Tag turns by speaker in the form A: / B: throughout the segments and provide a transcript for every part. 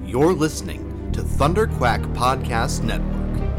A: You're listening to Thunderquack Podcast Network.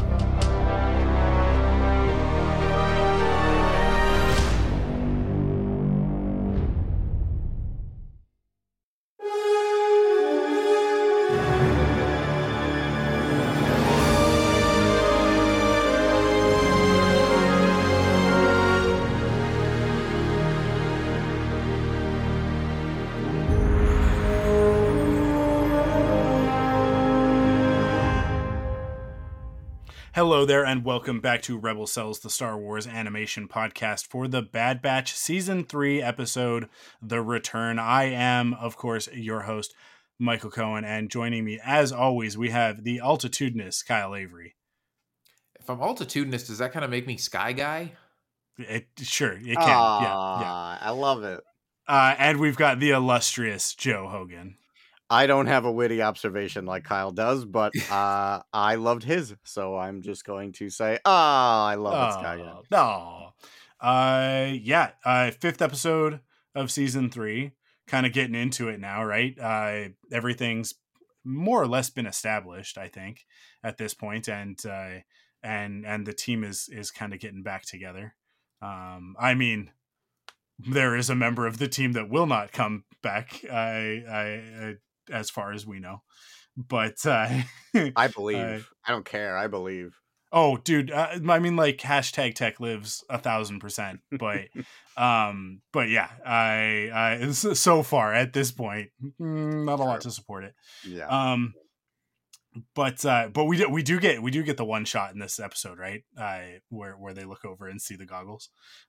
B: Hello there, and welcome back to Rebel Cells, the Star Wars animation podcast for the Bad Batch Season 3 episode, The Return. I am, of course, your host, Michael Cohen, and joining me, as always, we have the altitudinous Kyle Avery.
C: If I'm altitudinous, does that kind of make me Sky Guy?
B: Sure, it can.
A: Yeah. I love it.
B: And we've got the illustrious Joe Hogan.
A: I don't have a witty observation like Kyle does, but I loved his, so I'm just going to say, I love it, Sky Guy.
B: Fifth episode of Season 3, kind of getting into it now, right? Everything's more or less been established, I think, at this point, and the team is kind of getting back together. I mean, there is a member of the team that will not come back. As far as we know, but I
A: believe. I don't care. I believe.
B: Oh, dude. I mean, like, hashtag tech lives 1,000%, but yeah, I so far at this point, not a lot to support it.
A: Yeah.
B: But we do get the one shot in this episode, right? Where they look over and see the goggles.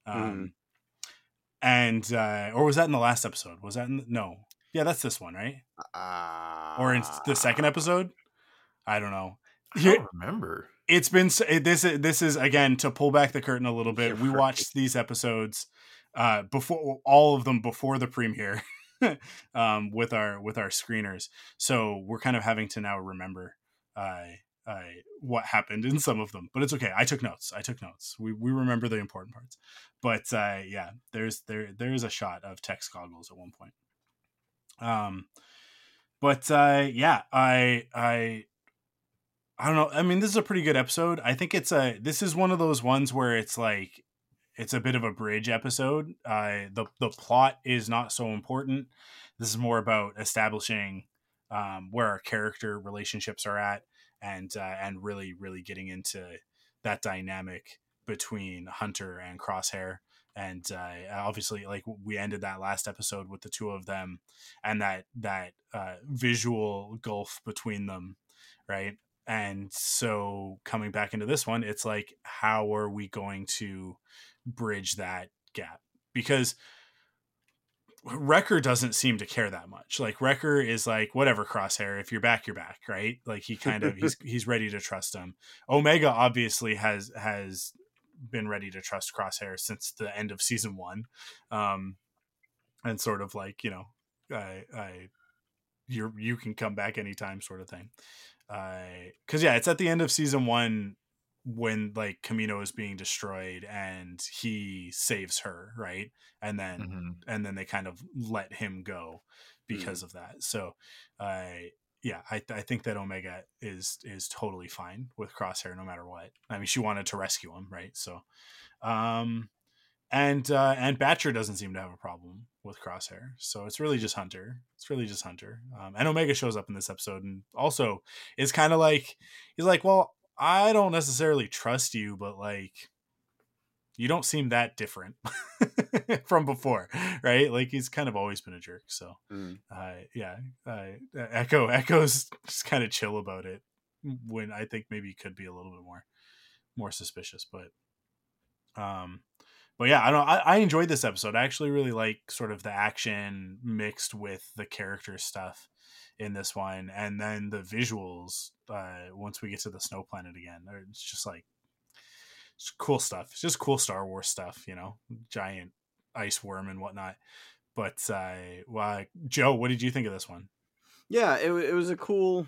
B: And or was that in the last episode? Was that no? Yeah, that's this one, right? Or in the second episode? I don't know.
C: I don't remember.
B: It's been this is again to pull back the curtain a little bit. We watched these episodes before, all of them before the premiere, with our screeners. So we're kind of having to now remember what happened in some of them, but it's okay. I took notes. We remember the important parts. But yeah, there is a shot of Tech's goggles at one point. Yeah, I don't know. I mean, this is a pretty good episode. I think this is one of those ones where it's like, it's a bit of a bridge episode. The plot is not so important. This is more about establishing where our character relationships are at, and really, really getting into that dynamic between Hunter and Crosshair. And obviously, like, we ended that last episode with the two of them, and that visual gulf between them, right? And so coming back into this one, it's like, how are we going to bridge that gap? Because Wrecker doesn't seem to care that much. Like, Wrecker is like, whatever, Crosshair, if you're back, right? Like, he kind of he's ready to trust him. Omega obviously has been ready to trust Crosshair since the end of season 1, and sort of like, you can come back anytime, sort of thing. Because yeah, it's at the end of season 1 when, like, Kamino is being destroyed and he saves her, right? And then they kind of let him go because of that. So yeah, I think that Omega is totally fine with Crosshair no matter what. I mean, she wanted to rescue him, right? So, and Batcher doesn't seem to have a problem with Crosshair. So it's really just Hunter. And Omega shows up in this episode, and also is kind of like, he's like, well, I don't necessarily trust you, but, like, you don't seem that different from before, right? Like, he's kind of always been a jerk. So, Echo's just kind of chill about it, when I think maybe he could be a little bit more suspicious. But yeah, I don't know. I enjoyed this episode. I actually really like sort of the action mixed with the character stuff in this one, and then the visuals. Once we get to the snow planet again, it's just like, it's cool stuff. It's just cool Star Wars stuff, giant ice worm and whatnot. But Joe, what did you think of this one?
A: Yeah, it was a cool,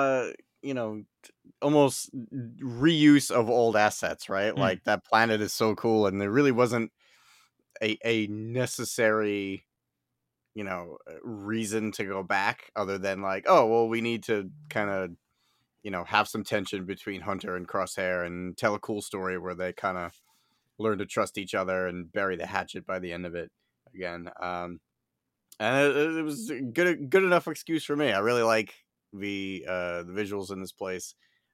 A: almost reuse of old assets, right? Like, that planet is so cool, and there really wasn't a necessary, reason to go back other than like, oh, well, we need to kind of, have some tension between Hunter and Crosshair and tell a cool story where they kind of learn to trust each other and bury the hatchet by the end of it again. And it was a good enough excuse for me. I really like the visuals in this place.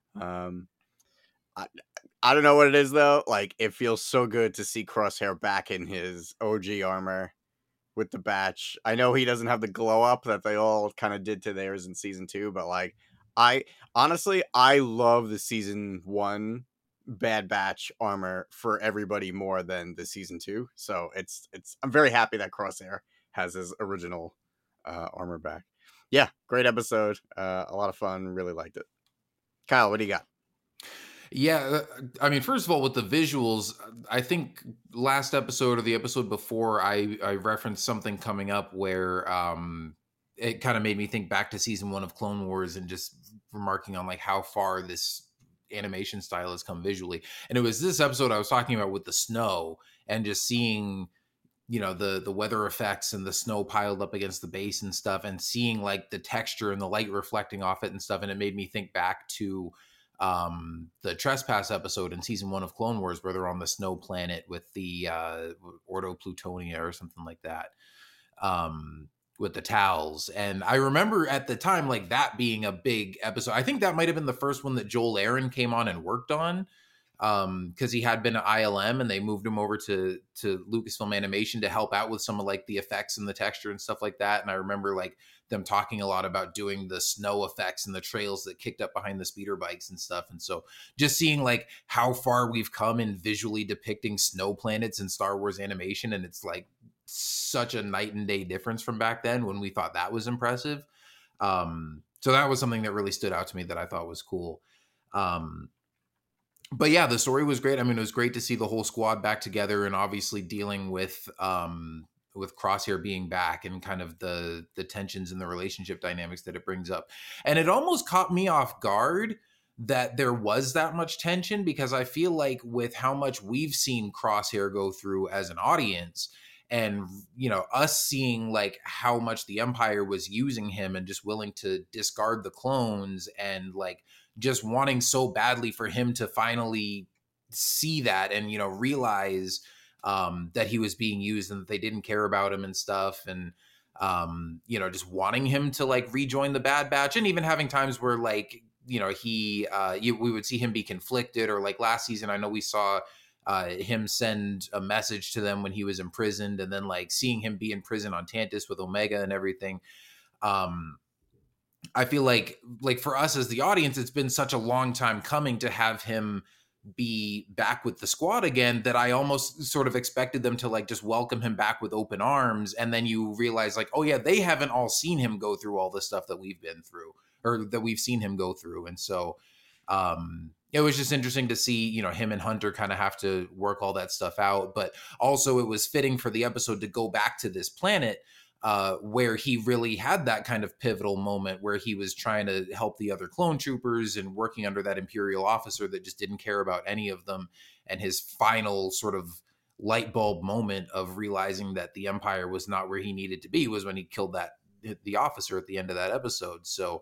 A: I don't know what it is though. Like, it feels so good to see Crosshair back in his OG armor with the batch. I know he doesn't have the glow up that they all kind of did to theirs in season 2, but like, I love the season 1 Bad Batch armor for everybody more than the season 2. So I'm very happy that Crosshair has his original armor back. Yeah, great episode. A lot of fun. Really liked it. Kyle, what do you got?
C: Yeah, I mean, first of all, with the visuals, I think last episode or the episode before, I referenced something coming up where it kind of made me think back to season 1 of Clone Wars and just remarking on like how far this animation style has come visually. And it was this episode I was talking about with the snow and just seeing, the weather effects and the snow piled up against the base and stuff, and seeing like the texture and the light reflecting off it and stuff. And it made me think back to the Trespass episode in season 1 of Clone Wars where they're on the snow planet with the Ordo Plutonia or something like that, with the towels. And I remember at the time like that being a big episode. I think that might have been the first one that Joel Aaron came on and worked on, because he had been at ILM and they moved him over to Lucasfilm Animation to help out with some of like the effects and the texture and stuff like that. And I remember like them talking a lot about doing the snow effects and the trails that kicked up behind the speeder bikes and stuff. And so just seeing like how far we've come in visually depicting snow planets in Star Wars animation, and it's like such a night and day difference from back then when we thought that was impressive. So that was something that really stood out to me that I thought was cool. But yeah, the story was great. I mean, it was great to see the whole squad back together, and obviously dealing with Crosshair being back and kind of the tensions and the relationship dynamics that it brings up. And it almost caught me off guard that there was that much tension, because I feel like with how much we've seen Crosshair go through as an audience, and us seeing like how much the Empire was using him and just willing to discard the clones, and like just wanting so badly for him to finally see that and realize that he was being used and that they didn't care about him and stuff, and just wanting him to like rejoin the Bad Batch, and even having times where like we would see him be conflicted, or like last season I know we saw him send a message to them when he was imprisoned, and then like seeing him be in prison on Tantis with Omega and everything. I feel like for us as the audience, it's been such a long time coming to have him be back with the squad again, that I almost sort of expected them to like just welcome him back with open arms. And then you realize like, oh yeah, they haven't all seen him go through all the stuff that we've been through, or that we've seen him go through. And so it was just interesting to see, him and Hunter kind of have to work all that stuff out. But also it was fitting for the episode to go back to this planet where he really had that kind of pivotal moment where he was trying to help the other clone troopers and working under that Imperial officer that just didn't care about any of them. And his final sort of light bulb moment of realizing that the Empire was not where he needed to be was when he killed the officer at the end of that episode. So,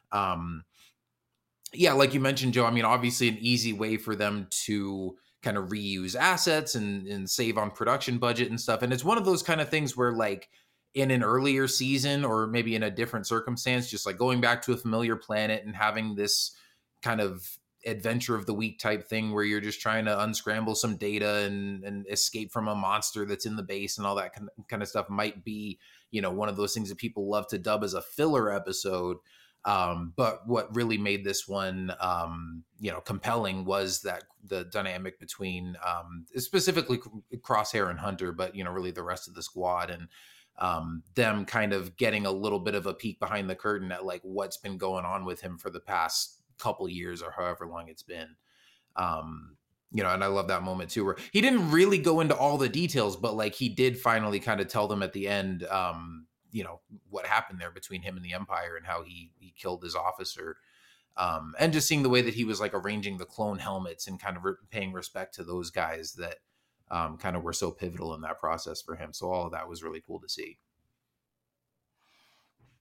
C: yeah, like you mentioned, Joe, I mean, obviously an easy way for them to kind of reuse assets and save on production budget and stuff. And it's one of those kind of things where like, in an earlier season or maybe in a different circumstance, just like going back to a familiar planet and having this kind of adventure of the week type thing where you're just trying to unscramble some data and escape from a monster that's in the base and all that kind of stuff might be, one of those things that people love to dub as a filler episode. But what really made this one, compelling was that the dynamic between specifically Crosshair and Hunter, but, really the rest of the squad, and them kind of getting a little bit of a peek behind the curtain at like what's been going on with him for the past couple years or however long it's been. And I love that moment too, where he didn't really go into all the details, but like he did finally kind of tell them at the end, what happened there between him and the Empire and how he killed his officer. And just seeing the way that he was like arranging the clone helmets and kind of paying respect to those guys that kind of were so pivotal in that process for him. So all of that was really cool to see.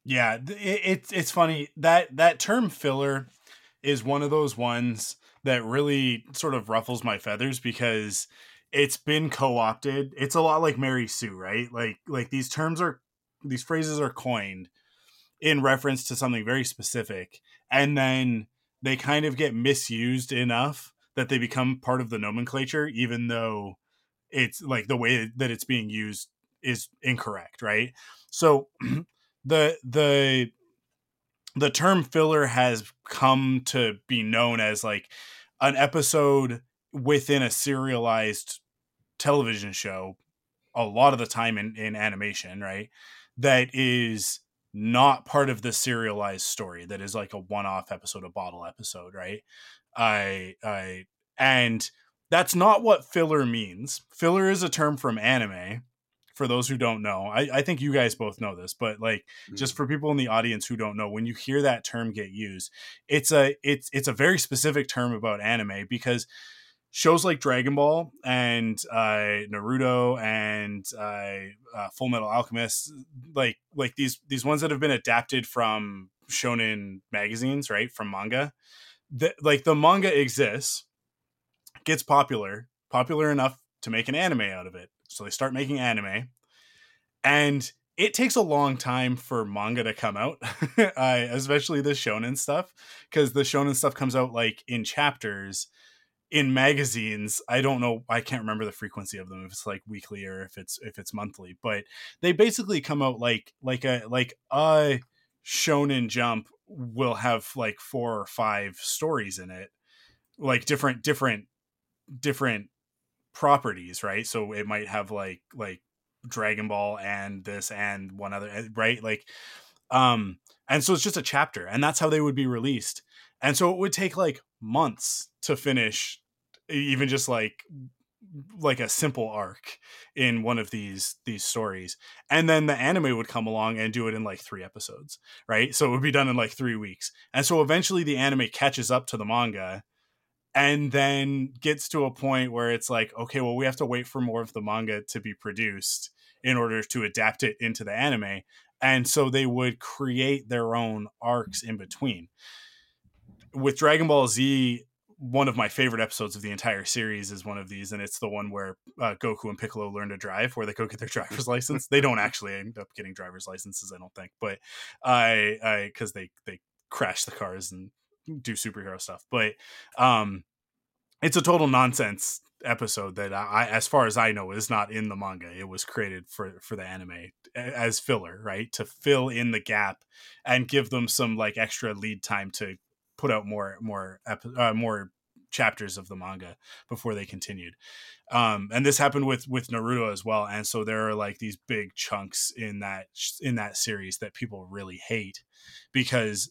B: Yeah, it's funny that term filler is one of those ones that really sort of ruffles my feathers because it's been co-opted. It's a lot like Mary Sue, right? Like these phrases are coined in reference to something very specific, and then they kind of get misused enough that they become part of the nomenclature, even though it's like the way that it's being used is incorrect, right? So the the term filler has come to be known as like an episode within a serialized television show a lot of the time in animation, right? That is not part of the serialized story, that is like a one-off episode, a bottle episode, right? I and that's not what filler means. Filler is a term from anime. For those who don't know, I think you guys both know this, but like just for people in the audience who don't know, when you hear that term get used, it's a very specific term about anime because shows like Dragon Ball and Naruto and Full Metal Alchemist, like these ones that have been adapted from shonen magazines, right, from manga. Like the manga exists, gets popular enough to make an anime out of it. So they start making anime, and it takes a long time for manga to come out, especially the shonen stuff, because the shonen stuff comes out like in chapters. In magazines, I don't know, I can't remember the frequency of them, if it's like weekly or if it's monthly, but they basically come out like a shonen jump will have like 4 or 5 stories in it, like different properties, right? So it might have like Dragon Ball and this and one other, right? Like and so it's just a chapter, and that's how they would be released. And so it would take like months to finish even just like a simple arc in one of these stories, and then the anime would come along and do it in like 3 episodes, right? So it would be done in like 3 weeks, and so eventually the anime catches up to the manga and then gets to a point where it's like, okay, well, we have to wait for more of the manga to be produced in order to adapt it into the anime. And so they would create their own arcs in between. With Dragon Ball Z, one of my favorite episodes of the entire series is one of these, and it's the one where Goku and Piccolo learn to drive, where they go get their driver's license. They don't actually end up getting driver's licenses, I don't think, but because they crash the cars and do superhero stuff. But it's a total nonsense episode that as far as I know, is not in the manga. It was created for the anime as filler, right, to fill in the gap and give them some like extra lead time to put out more chapters of the manga before they continued. And this happened with Naruto as well. And so there are like these big chunks in that series that people really hate because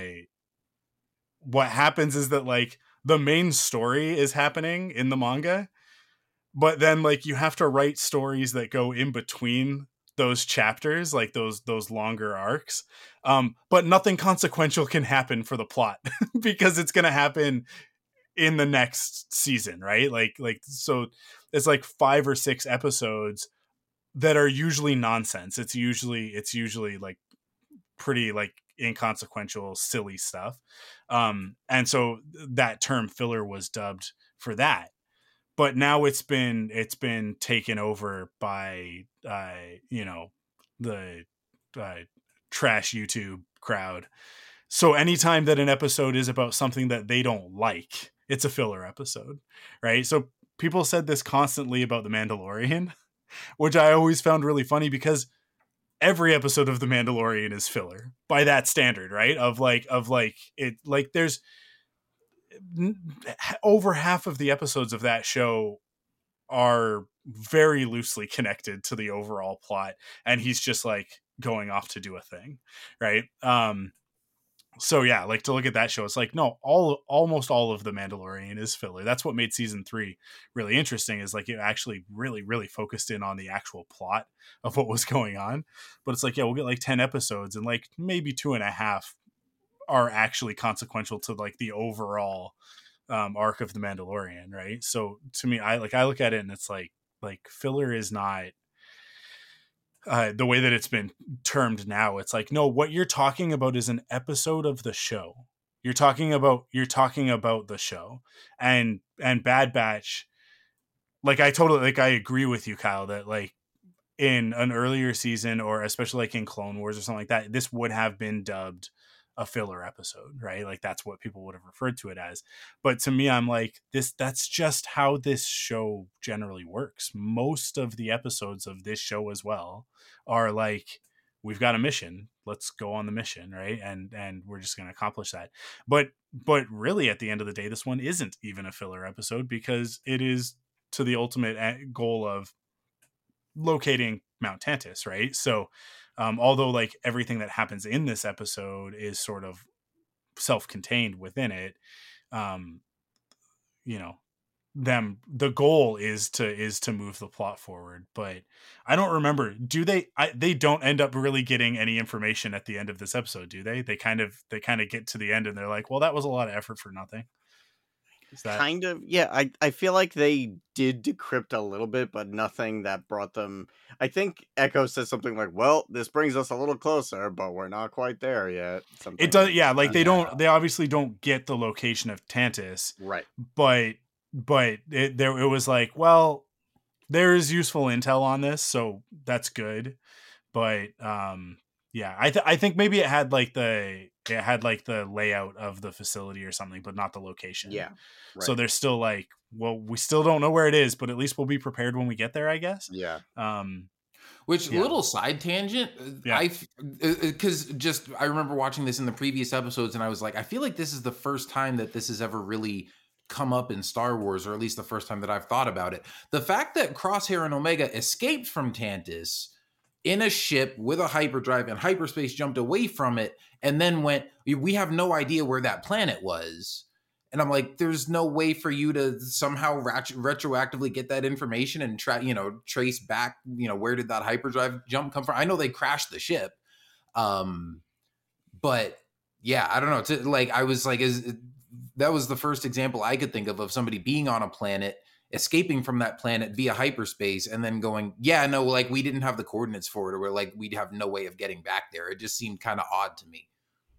B: what happens is that like the main story is happening in the manga, but then like you have to write stories that go in between those chapters, like those longer arcs. But nothing consequential can happen for the plot because it's going to happen in the next season, right? Like so it's like 5 or 6 episodes that are usually nonsense. It's usually like pretty like inconsequential, silly stuff. And so that term filler was dubbed for that. But now it's been taken over by the uh, trash YouTube crowd. So anytime that an episode is about something that they don't like, it's a filler episode, right? So people said this constantly about The Mandalorian, which I always found really funny because every episode of The Mandalorian is filler by that standard, right? Of like it, like there's over half of the episodes of that show are very loosely connected to the overall plot, and he's just like going off to do a thing, right? So yeah, like to look at that show, it's like no, almost all of The Mandalorian is filler. That's what made season 3 really interesting, is like it actually really focused in on the actual plot of what was going on. But it's like, yeah, we'll get like 10 episodes and like maybe 2.5 are actually consequential to like the overall arc of The Mandalorian, right? So to me, I look at it and it's like filler is not the way that it's been termed now, it's like, no, what you're talking about is an episode of the show. You're talking about the show. And Bad Batch, like I agree with you, Kyle, that like in an earlier season, or especially like in Clone Wars or something like that, this would have been dubbed a filler episode, right? Like that's what people would have referred to it as. But to me, I'm like, that's just how this show generally works. Most of the episodes of this show as well are like, we've got a mission, let's go on the mission, right? And we're just going to accomplish that. But really at the end of the day, this one isn't even a filler episode, because it is to the ultimate goal of locating Mount Tantus, right? So although like everything that happens in this episode is sort of self-contained within it, you know, the goal is to move the plot forward. But I don't remember, they don't end up really getting any information at the end of this episode, do they? They kind of get to the end and they're like, well, that was a lot of effort for nothing.
A: Kind of, yeah. I feel like they did decrypt a little bit, but nothing that brought them. I think Echo says something like, well, this brings us a little closer, but we're not quite there yet. Something
B: it does, yeah, like they obviously don't get the location of Tantus,
A: right?
B: But it was like, well, there is useful intel on this, so that's good. But yeah, I think maybe it had like the layout of the facility or something, but not the location.
A: Yeah.
B: Right. So they're still like, well, we still don't know where it is, but at least we'll be prepared when we get there, I guess.
A: Yeah.
C: Which little side tangent,
B: yeah.
C: Because just I remember watching this in the previous episodes, and I was like, I feel like this is the first time that this has ever really come up in Star Wars, or at least the first time that I've thought about it. The fact that Crosshair and Omega escaped from Tantus in a ship with a hyperdrive and hyperspace jumped away from it and then went, we have no idea where that planet was. And I'm like, there's no way for you to somehow retroactively get that information and trace back, where did that hyperdrive jump come from? I know they crashed the ship. But yeah, I don't know. I was like, that was the first example I could think of somebody being on a planet, escaping from that planet via hyperspace, and then going, yeah, no, like we didn't have the coordinates for it, or like we'd have no way of getting back there. It just seemed kind of odd to me.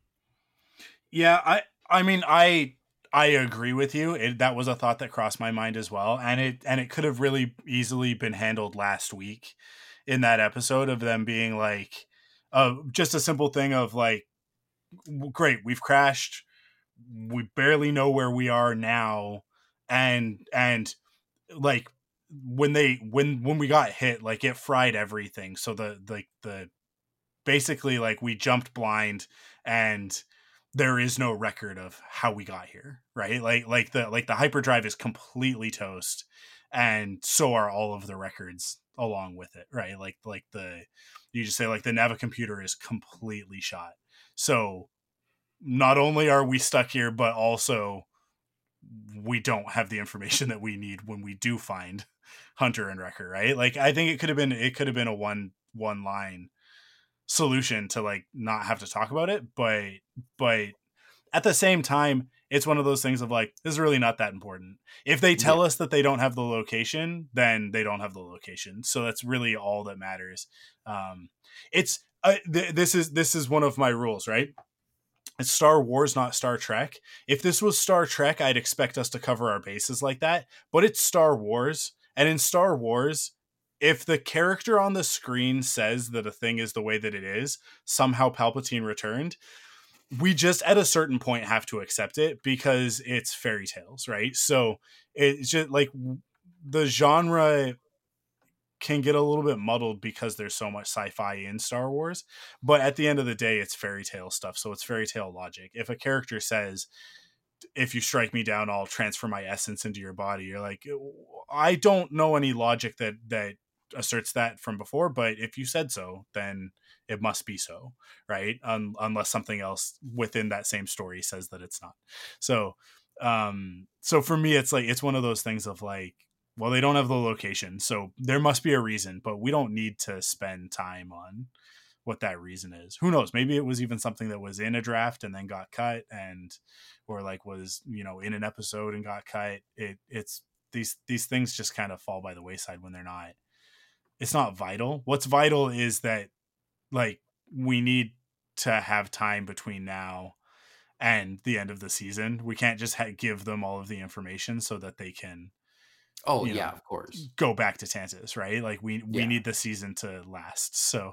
B: Yeah, I mean, I agree with you. That was a thought that crossed my mind as well, and it could have really easily been handled last week in that episode of them being like, just a simple thing of like, great, we've crashed, we barely know where we are now, and like when we got hit, like it fried everything. So the basically like we jumped blind and there is no record of how we got here, right? Like the hyperdrive is completely toast, and so are all of the records along with it, right? Like you just say like the Navicomputer is completely shot. So not only are we stuck here, but also we don't have the information that we need when we do find Hunter and Wrecker, right? Like I think it could have been a one line solution to like not have to talk about it, but at the same time, it's one of those things of like, this is really not that important. If they tell us that they don't have the location, then they don't have the location. So that's really all that matters. It's this is one of my rules, right? It's Star Wars, not Star Trek. If this was Star Trek, I'd expect us to cover our bases like that. But it's Star Wars. And in Star Wars, if the character on the screen says that a thing is the way that it is, somehow Palpatine returned, we just at a certain point have to accept it because it's fairy tales, right? So it's just like the genre can get a little bit muddled because there's so much sci-fi in Star Wars, but at the end of the day, it's fairy tale stuff. So it's fairy tale logic. If a character says, if you strike me down, I'll transfer my essence into your body, you're like, I don't know any logic that asserts that from before, but if you said so, then it must be so, right? Unless something else within that same story says that it's not. So for me, it's like, it's one of those things of like, well, they don't have the location, so there must be a reason, but we don't need to spend time on what that reason is. Who knows? Maybe it was even something that was in a draft and then got cut, or like was, in an episode and got cut. It's these things just kind of fall by the wayside when they're not vital. What's vital is that like we need to have time between now and the end of the season. We can't just give them all of the information so that they can,
C: Oh yeah, of course.
B: go back to Tantus, right? Like we need the season to last. So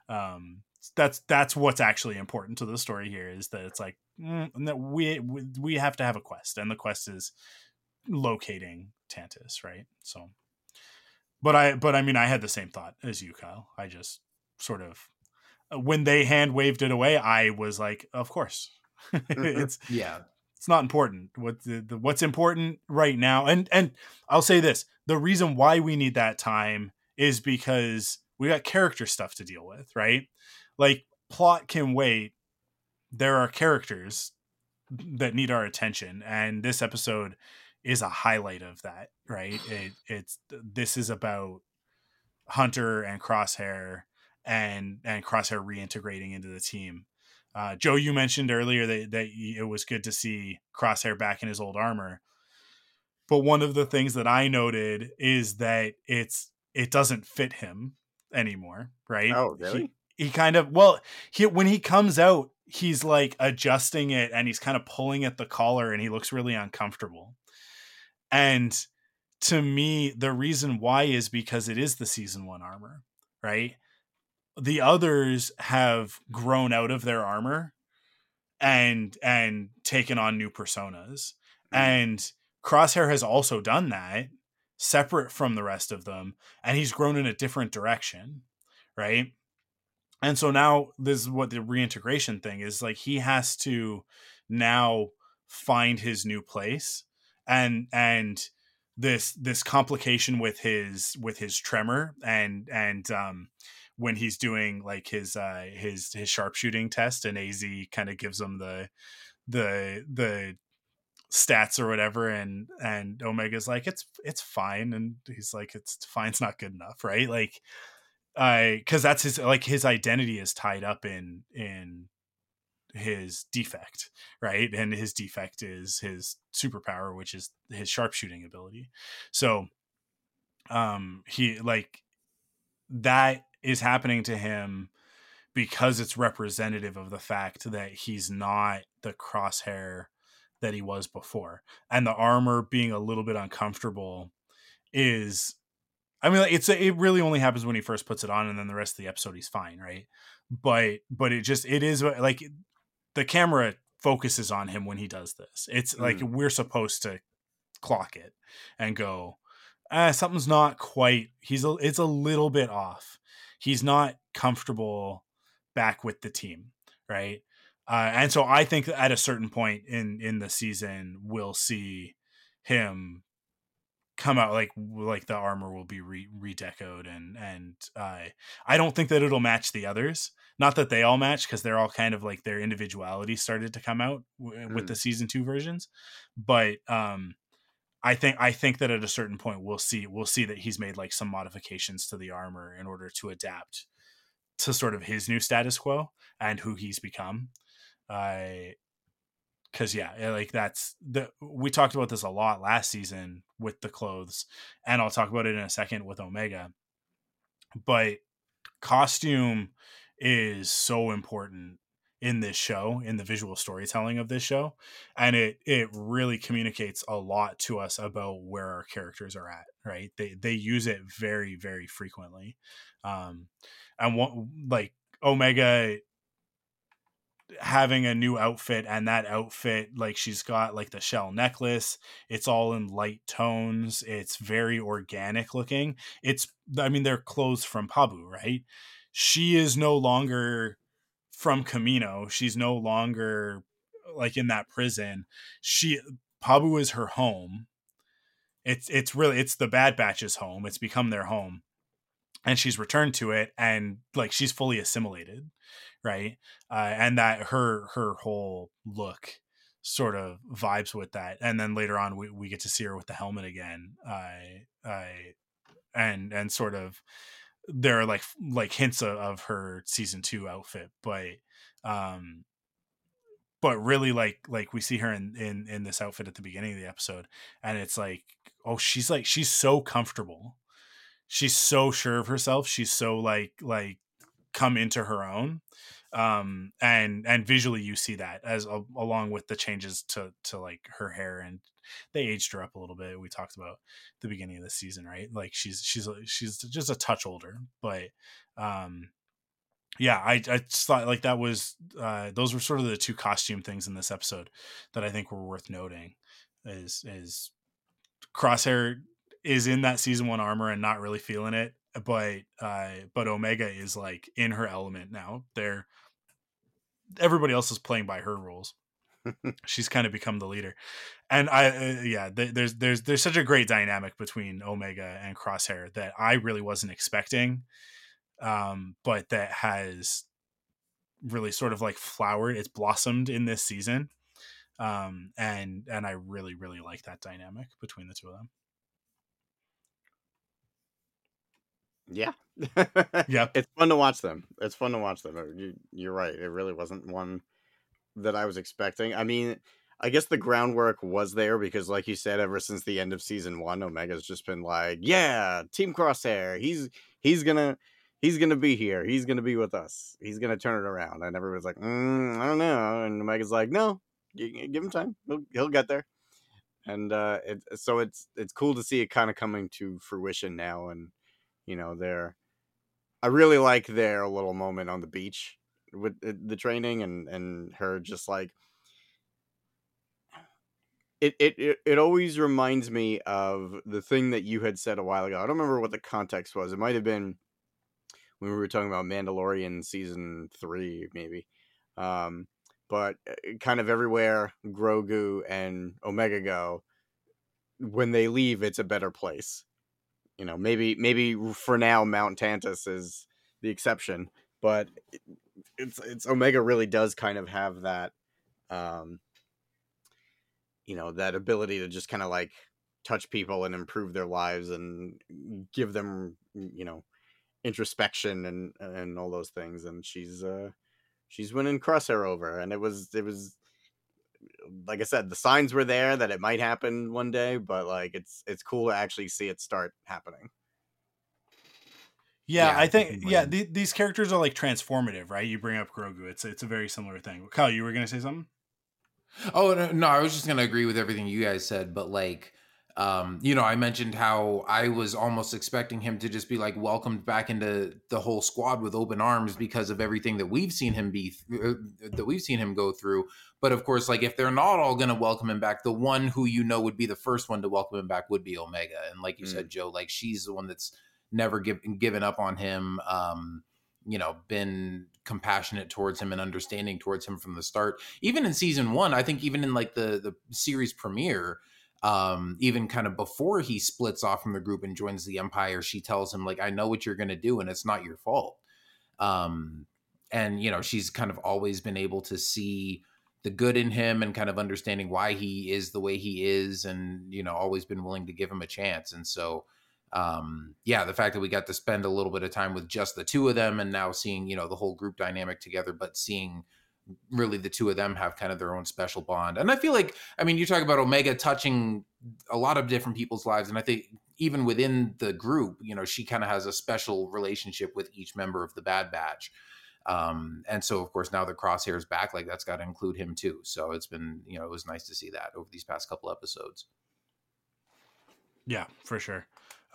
B: that's what's actually important to the story here, is that it's like that we have to have a quest, and the quest is locating Tantus, right? So but I mean, I had the same thought as you, Kyle. I just sort of, when they hand waved it away, I was like, of course. it's not important. What's important right now, and I'll say this: the reason why we need that time is because we got character stuff to deal with, right? Like, plot can wait. There are characters that need our attention, and this episode is a highlight of that, right? This is about Hunter and Crosshair, and Crosshair reintegrating into the team. Joe, you mentioned earlier that it was good to see Crosshair back in his old armor, but one of the things that I noted is that it doesn't fit him anymore, right?
A: Oh, really?
B: He kind of, when he comes out, he's like adjusting it, and he's kind of pulling at the collar, and he looks really uncomfortable. And to me, the reason why is because it is the season 1 armor, right? The others have grown out of their armor and taken on new personas. And Crosshair has also done that separate from the rest of them, and he's grown in a different direction, right? And so now this is what the reintegration thing is like. He has to now find his new place, and this complication with his tremor, and when he's doing like his sharpshooting test, and AZ kind of gives him the stats or whatever, and Omega's like, it's fine, and he's like, it's fine, it's not good enough, right? Like, because that's his identity is tied up in his defect, right? And his defect is his superpower, which is his sharpshooting ability. So he, like, that is happening to him because it's representative of the fact that he's not the Crosshair that he was before. And the armor being a little bit uncomfortable is, I mean, it really only happens when he first puts it on, and then the rest of the episode he's fine, right? But it is like the camera focuses on him when he does this. It's like we're supposed to clock it and go, something's not quite. It's a little bit off. He's not comfortable back with the team, right? And so I think at a certain point in the season, we'll see him come out, like the armor will be redecoed, and I don't think that it'll match the others. Not that they all match, because they're all kind of like, their individuality started to come out with the season 2 versions, but I think that at a certain point we'll see that he's made like some modifications to the armor in order to adapt to sort of his new status quo and who he's become. Because like we talked about this a lot last season with the clothes, and I'll talk about it in a second with Omega. But costume is so important in this show, in the visual storytelling of this show, and it really communicates a lot to us about where our characters are at, right? They use it very, very frequently, and like Omega having a new outfit, and that outfit, like, she's got like the shell necklace, it's all in light tones, it's very organic looking. I mean, they're clothes from Pabu, right? She is no longer from Kamino. She's no longer like in that prison. Pabu is her home. It's the Bad Batch's home. It's become their home, and she's returned to it, and like, she's fully assimilated, right? And that her whole look sort of vibes with that. And then later on, we get to see her with the helmet again, and sort of, there are like hints of her season 2 outfit, but really, like we see her in this outfit at the beginning of the episode, and it's like, oh, she's so comfortable. she's so sure of herself. She's so like come into her own. And visually you see that as along with the changes to like her hair, and they aged her up a little bit. We talked about the beginning of the season, right? Like she's just a touch older, but yeah, I just thought like that was those were sort of the two costume things in this episode that I think were worth noting. Is Crosshair is in that season 1 armor and not really feeling it, but Omega is like in her element now. Everybody else is playing by her rules. She's kind of become the leader, and there's such a great dynamic between Omega and Crosshair that I really wasn't expecting, but that has really sort of like flowered. It's blossomed in this season, and I really like that dynamic between the two of them.
A: Yeah.
B: Yeah.
A: It's fun to watch them. You're right. It really wasn't one that I was expecting. I mean, I guess the groundwork was there because, like you said, ever since the end of season 1, Omega's just been like, yeah, Team Crosshair. He's gonna be here. He's gonna be with us. He's gonna turn it around. And everyone's like, I don't know. And Omega's like, no, give him time. He'll get there. And it's cool to see it kind of coming to fruition now. And I really like their little moment on the beach with the training and her just like it always reminds me of the thing that you had said a while ago. I don't remember what the context was. It might have been when we were talking about Mandalorian season 3, maybe. But kind of everywhere Grogu and Omega go, when they leave, it's a better place. Maybe for now Mount Tantus is the exception, but it's Omega really does kind of have that that ability to just kind of like touch people and improve their lives and give them introspection and all those things. And she's winning Crosshair over, and it was like I said, the signs were there that it might happen one day, but like it's cool to actually see it start happening.
B: Yeah, I think these characters are like transformative, right? You bring up Grogu, it's a very similar thing. Kyle, you were gonna say something?
C: Oh no, I was just gonna agree with everything you guys said, but like I mentioned how I was almost expecting him to just be like welcomed back into the whole squad with open arms because of everything that we've seen him go through. But of course, like if they're not all going to welcome him back, the one who would be the first one to welcome him back would be Omega. And like you said, Joe, like she's the one that's never given up on him. Been compassionate towards him and understanding towards him from the start. Even in season 1, I think even in like the series premiere. Even kind of before he splits off from the group and joins the Empire, she tells him like, I know what you're going to do and it's not your fault. And she's kind of always been able to see the good in him and kind of understanding why he is the way he is, and always been willing to give him a chance. And so the fact that we got to spend a little bit of time with just the two of them and now seeing the whole group dynamic together, but seeing really the two of them have kind of their own special bond. And I feel like, I mean, you talk about Omega touching a lot of different people's lives, and I think even within the group, she kind of has a special relationship with each member of the Bad Batch. And so of course now the Crosshair's back, like that's got to include him too. So it's been, it was nice to see that over these past couple episodes.
B: Yeah, for sure.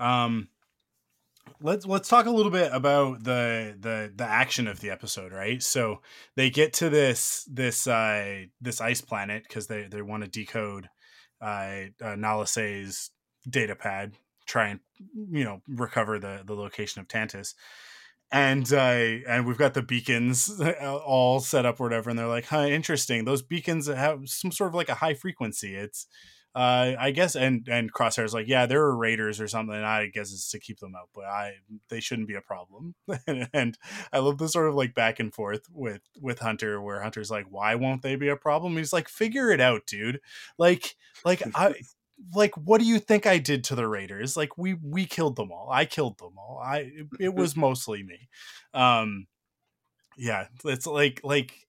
B: Let's talk a little bit about the action of the episode, right? So they get to this ice planet because they want to decode Nala Se's data pad, try and recover the location of Tantus, and we've got the beacons all set up or whatever, and they're like, huh, interesting, those beacons have some sort of like a high frequency. It's I guess, and Crosshair's like, yeah, there are raiders or something. I guess it's to keep them out, but they shouldn't be a problem. And I love the sort of like back and forth with Hunter, where Hunter's like, why won't they be a problem? He's like, figure it out, dude. Like what do you think I did to the raiders? Like we killed them all. I killed them all. It was mostly me. Yeah, it's like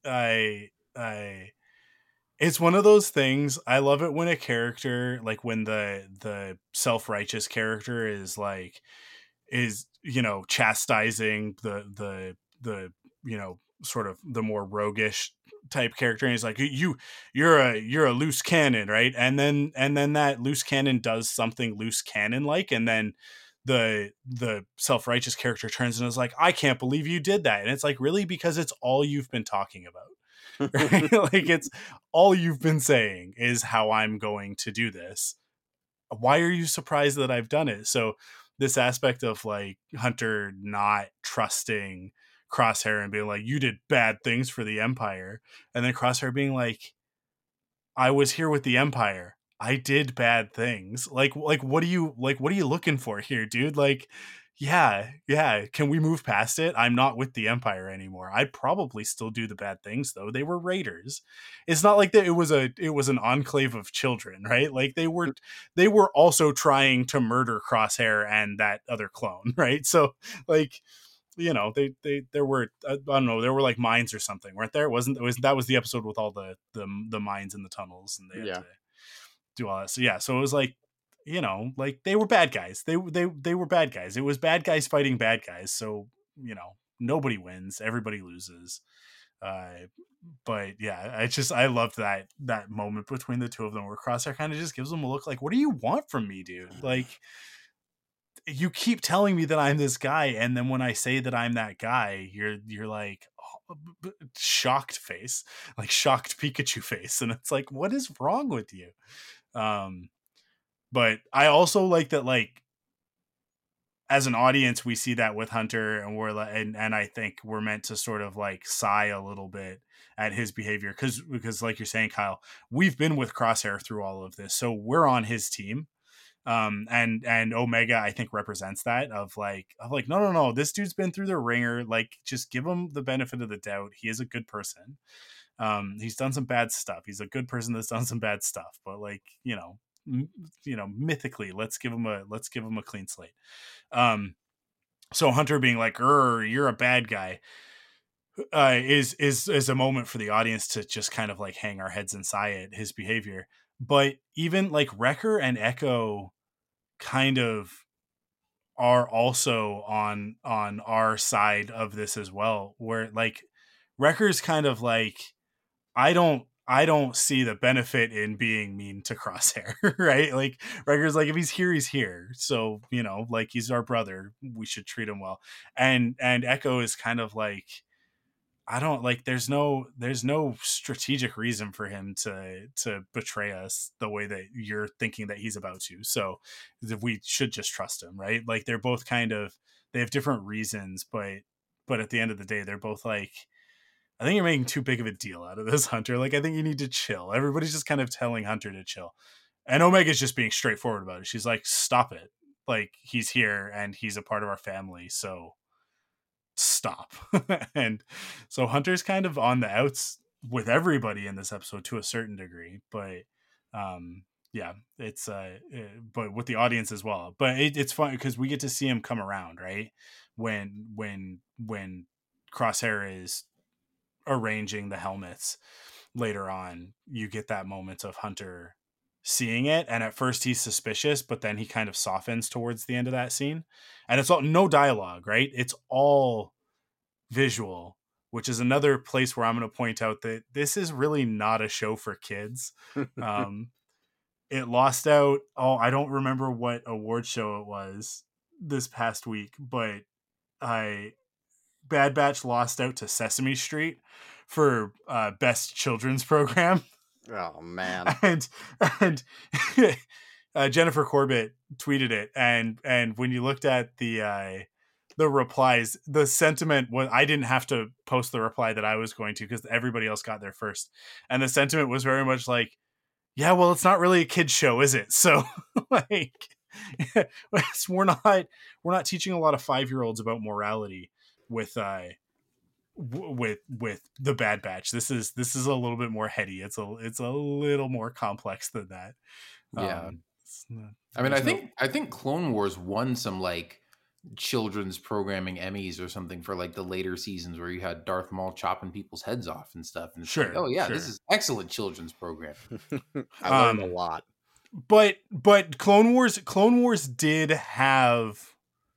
B: it's one of those things. I love it when a character, like when the self-righteous character is like, chastising the sort of the more roguish type character, and he's like, you're a loose cannon, right? And then that loose cannon does something loose cannon like, and then the self-righteous character turns and is like, I can't believe you did that. And it's like, really? Because it's all you've been talking about. Right? Like, it's all you've been saying is how I'm going to do this. Why are you surprised that I've done it? So this aspect of like Hunter not trusting Crosshair and being like, you did bad things for the Empire, and then Crosshair being like, I was here with the Empire, I did bad things. Like what are you looking for here, dude? Like, yeah, can we move past it? I'm not with the Empire anymore. I'd probably still do the bad things, though. They were raiders. It's not like that it was an enclave of children, right? Like they were also trying to murder Crosshair and that other clone, right? So like, there were, I don't know, there were like mines or something, weren't there? That was the episode with all the mines in the tunnels, and they had to do all that. So yeah, so it was like, like they were bad guys. They were bad guys. It was bad guys fighting bad guys. So, nobody wins, everybody loses. But yeah, I loved that moment between the two of them where Crosshair kind of just gives them a look like, what do you want from me, dude? Like, you keep telling me that I'm this guy, and then when I say that I'm that guy, you're like, shocked face, like shocked Pikachu face, and it's like, what is wrong with you? But I also like that, like, as an audience, we see that with Hunter, and we're like, and I think we're meant to sort of like sigh a little bit at his behavior, because like you're saying, Kyle, we've been with Crosshair through all of this, so we're on his team. And Omega, I think, represents that of like, no, this dude's been through the ringer. Like, just give him the benefit of the doubt. He is a good person. He's done some bad stuff. He's a good person that's done some bad stuff. But like, mythically, let's give him a clean slate. So Hunter being like, you're a bad guy, is a moment for the audience to just kind of like hang our heads and sigh at his behavior. But even like Wrecker and Echo kind of are also on our side of this as well, where like Wrecker's kind of like, I don't see the benefit in being mean to Crosshair, right? Like, Wrecker's like, if he's here, he's here. So, like, he's our brother, we should treat him well. And Echo is kind of like, I don't like, there's no strategic reason for him to betray us the way that you're thinking that he's about to. So we should just trust him, right? Like, they're both kind of, they have different reasons, but at the end of the day, they're both like, I think you're making too big of a deal out of this, Hunter. Like, I think you need to chill. Everybody's just kind of telling Hunter to chill. And Omega's just being straightforward about it. She's like, stop it. Like, he's here and he's a part of our family. So stop. And so Hunter's kind of on the outs with everybody in this episode to a certain degree, but yeah, it's but with the audience as well. But it's fun because we get to see him come around, right? When Crosshair is arranging the helmets later on, you get that moment of Hunter seeing it, and at first he's suspicious, but then he kind of softens towards the end of that scene, and it's all no dialogue, right? It's all visual, which is another place where I'm going to point out that this is really not a show for kids. It lost out, I don't remember what award show it was this past week, but Bad Batch lost out to Sesame Street for best children's program.
A: Oh man.
B: And Jennifer Corbett tweeted it, and when you looked at the replies, the sentiment was, I didn't have to post the reply that I was going to because everybody else got there first, and the sentiment was very much like, yeah, well, it's not really a kid's show, is it? So like, we're not teaching a lot of 5-year-olds about morality with the Bad Batch. This is a little bit more heady. It's a little more complex than that.
C: Yeah. I mean, I think Clone Wars won some like children's programming Emmys or something for like the later seasons where you had Darth Maul chopping people's heads off and stuff. And it's
B: sure,
C: like, oh yeah, this is excellent children's program.
A: I learned a lot.
B: But Clone Wars did have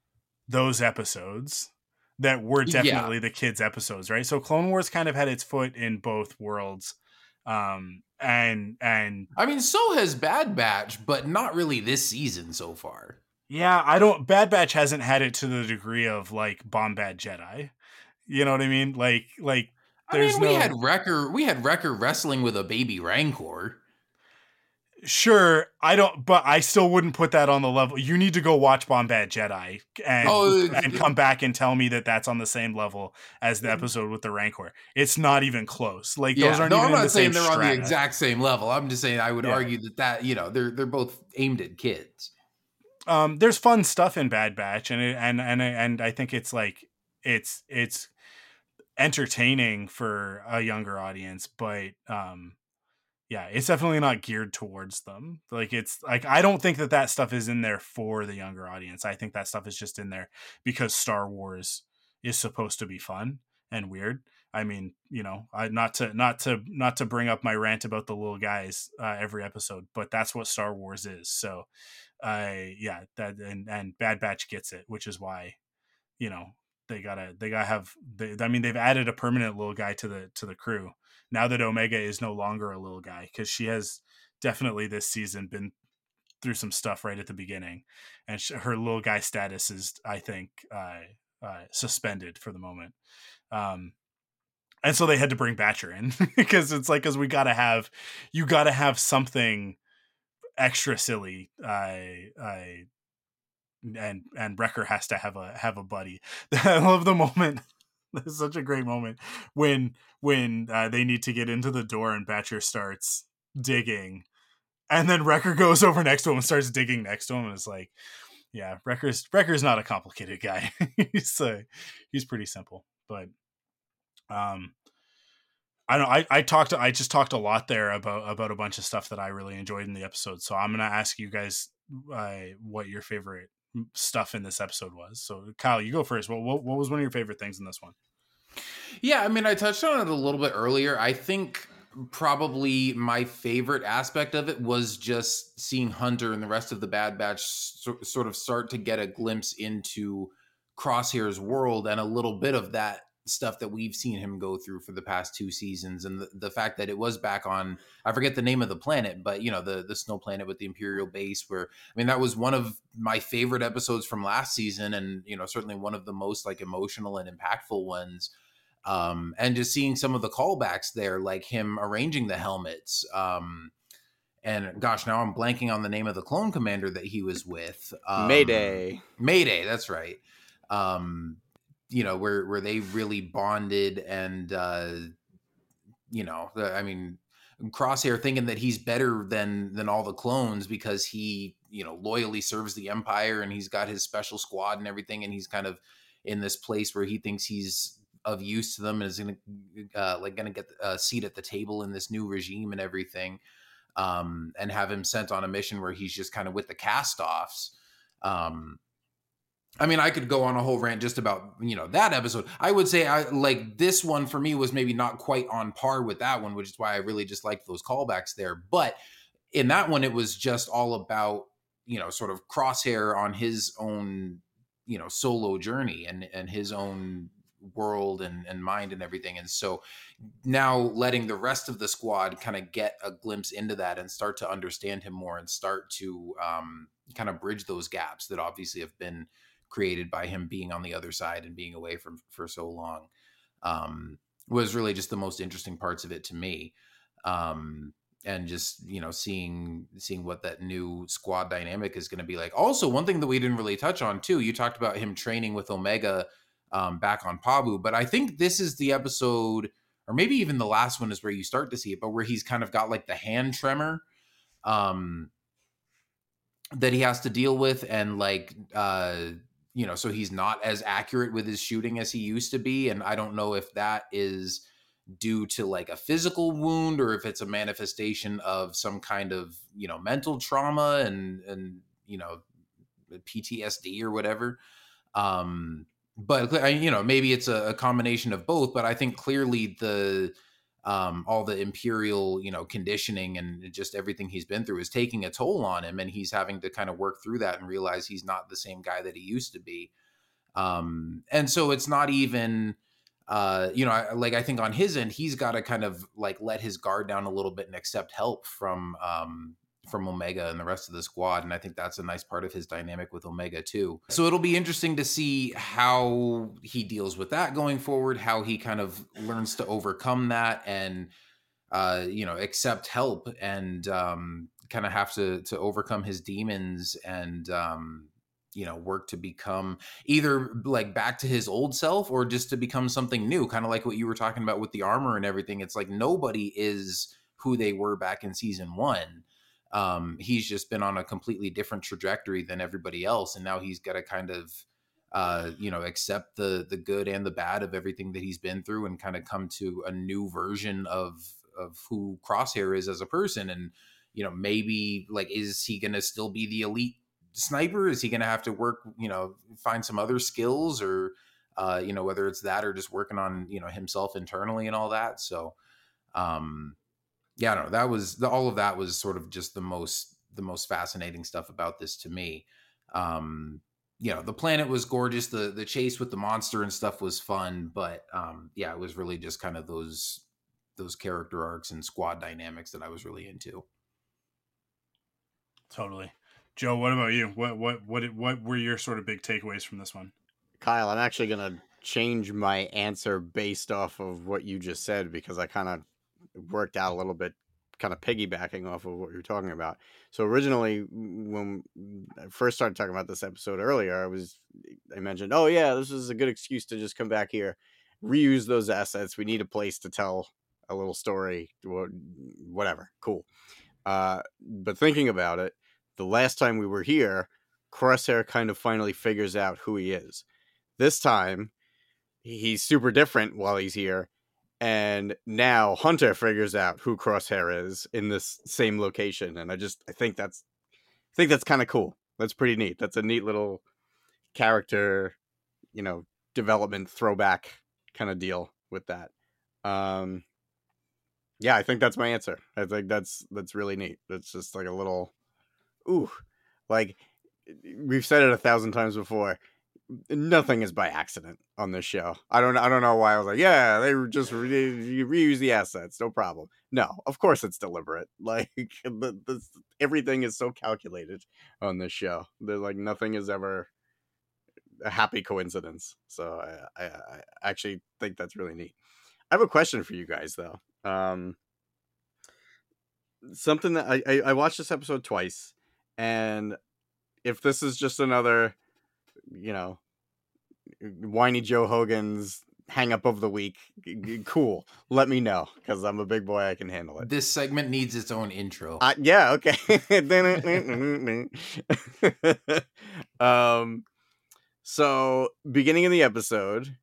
B: those episodes that were
C: Yeah.
B: definitely the kids episodes, right? So Clone Wars kind of had its foot in both worlds. And
C: I mean, so has Bad Batch, but not really this season so far.
B: yeah, Bad Batch hasn't had it to the degree of like Bombad Jedi. You know what I mean? Like
C: I
B: there's
C: mean,
B: no
C: we had Wrecker wrestling with a baby Rancor.
B: sure, but I still wouldn't put that on the level. You need to go watch Bombad Jedi and come back and tell me that that's on the same level as the episode with the Rancor. It's not even close. Like those aren't even
C: I'm
B: in the
C: not saying
B: same
C: they're
B: strata.
C: on the exact same level. I'm just saying I would
B: Yeah.
C: argue that you know they're both aimed at kids.
B: There's fun stuff in Bad Batch, and I think it's like it's entertaining for a younger audience, but yeah, it's definitely not geared towards them. Like it's like I don't think that stuff is in there for the younger audience. I think that stuff is just in there because Star Wars is supposed to be fun and weird. I mean, you know, not to bring up my rant about the little guys every episode, but that's what Star Wars is. So, yeah, that and Bad Batch gets it, which is why, you know, they gotta have. I mean, they've added a permanent little guy to the crew now that Omega is no longer a little guy, because she has definitely this season been through some stuff right at the beginning, and her little guy status is, I think, suspended for the moment. And so they had to bring Batcher in because it's like, because you gotta have something extra silly. And Wrecker has to have a buddy. I love the moment. It's such a great moment when they need to get into the door and Batcher starts digging, and then Wrecker goes over next to him and starts digging next to him, and it's like, yeah, Wrecker's not a complicated guy. he's pretty simple, but I don't know. I just talked a lot there about a bunch of stuff that I really enjoyed in the episode. So I'm gonna ask you guys what your favorite stuff in this episode was. So Kyle, you go first. What was one of your favorite things in this one?
C: Yeah, I mean, I touched on it a little bit earlier. I think probably my favorite aspect of it was just seeing Hunter and the rest of the Bad Batch sort of start to get a glimpse into Crosshair's world and a little bit of that stuff that we've seen him go through for the past 2 seasons, and the fact that it was back on, I forget the name of the planet, but you know, the snow planet with the Imperial base, where, I mean, that was one of my favorite episodes from last season, and you know, certainly one of the most like emotional and impactful ones. And just seeing some of the callbacks there, like him arranging the helmets. And gosh, now I'm blanking on the name of the clone commander that he was with.
A: Mayday,
C: that's right. You know, where they really bonded, and you know, I mean, Crosshair thinking that he's better than all the clones because he, you know, loyally serves the Empire and he's got his special squad and everything, and he's kind of in this place where he thinks he's of use to them and is gonna get a seat at the table in this new regime and everything, and have him sent on a mission where he's just kind of with the cast-offs. I mean, I could go on a whole rant just about, you know, that episode. I would say I like this one for me was maybe not quite on par with that one, which is why I really just liked those callbacks there. But in that one, it was just all about, you know, sort of Crosshair on his own, you know, solo journey and his own world and mind and everything. And so now letting the rest of the squad kind of get a glimpse into that and start to understand him more and start to kind of bridge those gaps that obviously have been created by him being on the other side and being away from for so long, was really just the most interesting parts of it to me. And just, you know, seeing what that new squad dynamic is going to be like. Also, one thing that we didn't really touch on too, you talked about him training with Omega back on Pabu, but I think this is the episode, or maybe even the last one, is where you start to see it, but where he's kind of got like the hand tremor that he has to deal with, and like you know, so he's not as accurate with his shooting as he used to be. And I don't know if that is due to like a physical wound or if it's a manifestation of some kind of, you know, mental trauma and you know, PTSD or whatever. But you know, maybe it's a combination of both, but I think clearly the all the Imperial, you know, conditioning and just everything he's been through is taking a toll on him, and he's having to kind of work through that and realize he's not the same guy that he used to be. And so it's not even, I think on his end, he's got to kind of like let his guard down a little bit and accept help from Omega and the rest of the squad. And I think that's a nice part of his dynamic with Omega too. So it'll be interesting to see how he deals with that going forward, how he kind of learns to overcome that and, accept help and kind of have to overcome his demons and, work to become either like back to his old self or just to become something new, kind of like what you were talking about with the armor and everything. It's like nobody is who they were back in season 1. He's just been on a completely different trajectory than everybody else, and now he's got to kind of accept the good and the bad of everything that he's been through and kind of come to a new version of who Crosshair is as a person. And maybe like, is he gonna still be the elite sniper? Is he gonna have to work, find some other skills, or whether it's that or just working on himself internally and all that. So no, that was all of that was sort of just the most fascinating stuff about this to me. The planet was gorgeous, the chase with the monster and stuff was fun, but it was really just kind of those character arcs and squad dynamics that I was really into.
B: Totally. Joe, what about you? What were your sort of big takeaways from this one?
A: Kyle, I'm actually gonna change my answer based off of what you just said, because I kind of worked out a little bit, kind of piggybacking off of what you're talking about. So originally, when I first started talking about this episode earlier, I mentioned, oh yeah, this is a good excuse to just come back here, reuse those assets. We need a place to tell a little story, whatever. Cool. But thinking about it, the last time we were here, Crosshair kind of finally figures out who he is. This time, he's super different while he's here. And now Hunter figures out who Crosshair is in this same location. And I think that's kind of cool. That's pretty neat. That's a neat little character, development throwback kind of deal with that. I think that's my answer. I think that's really neat. That's just like a little, like we've said it 1,000 times before. Nothing is by accident on this show. I don't know why I was like, yeah, they just reuse the assets, no problem. No, of course it's deliberate. Like everything is so calculated on this show. There's like nothing is ever a happy coincidence. So I actually think that's really neat. I have a question for you guys though. Something that I watched this episode twice, and if this is just another, whiny Joe Hogan's hang up of the week, cool, let me know, because I'm a big boy, I can handle it.
C: This segment needs its own intro.
A: Yeah, okay. So beginning of the episode,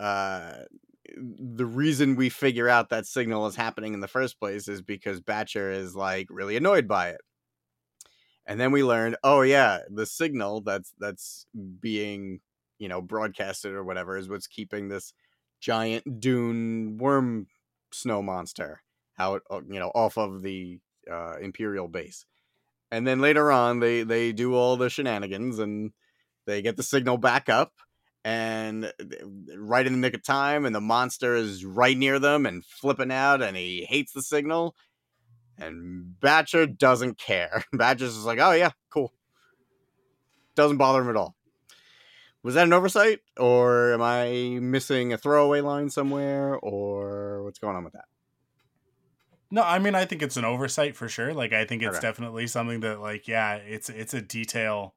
A: the reason we figure out that signal is happening in the first place is because Batcher is like really annoyed by it. And then we learned, oh yeah, the signal that's being, broadcasted or whatever is what's keeping this giant dune worm snow monster out, off of the Imperial base. And then later on, they do all the shenanigans and they get the signal back up, and right in the nick of time, and the monster is right near them and flipping out, and he hates the signal. And Batcher doesn't care. Batcher's just like, oh yeah, cool. Doesn't bother him at all. Was that an oversight? Or am I missing a throwaway line somewhere? Or what's going on with that?
B: No, I mean, I think it's an oversight for sure. Like, I think it's definitely something that, like, yeah, it's a detail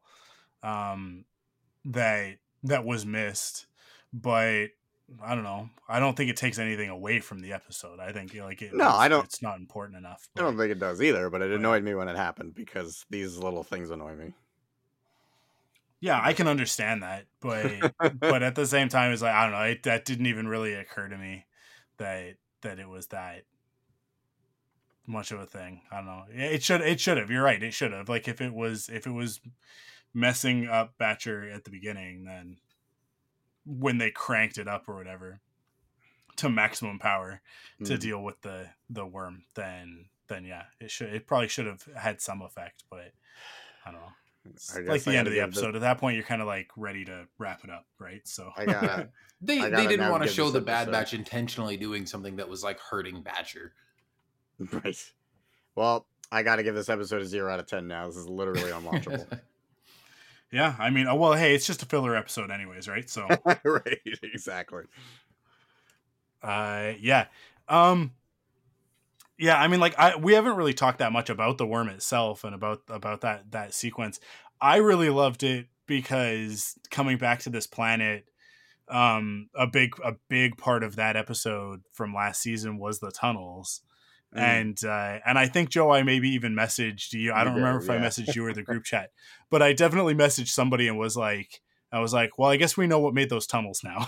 B: that was missed. But I don't know. I don't think it takes anything away from the episode. I think it's not important enough.
A: But I don't think it does either, but it annoyed me when it happened because these little things annoy me.
B: Yeah, I can understand that, but but at the same time, it's like, I don't know. That didn't even really occur to me that it was that much of a thing. I don't know. It should have. You're right. It should have. Like if it was messing up Batcher at the beginning, then when they cranked it up or whatever to maximum power to deal with the worm, then yeah, it probably should have had some effect, but I don't know. It's
A: I
B: like
A: guess I
B: the end
A: gotta
B: of the
A: give this.
B: episode. At that point, you're kind of like ready to wrap it up, right? So
A: I gotta.
C: They
A: I
C: they
A: gotta
C: didn't
A: now
C: want to
A: give
C: show
A: this
C: the Bad
A: episode.
C: Batch intentionally doing something that was like hurting Batcher.
A: Right. Well, I gotta give this episode a 0 out of 10 now. This is literally unwatchable.
B: yeah, I mean, well, hey, it's just a filler episode, anyways, right? So
A: Right. Exactly.
B: yeah. Yeah, I mean, like, we haven't really talked that much about the worm itself and about that sequence. I really loved it because coming back to this planet, a big part of that episode from last season was the tunnels. And I think, Joe, I maybe even messaged you. I don't remember if I messaged you or the group chat, but I definitely messaged somebody and was like, well, I guess we know what made those tunnels now.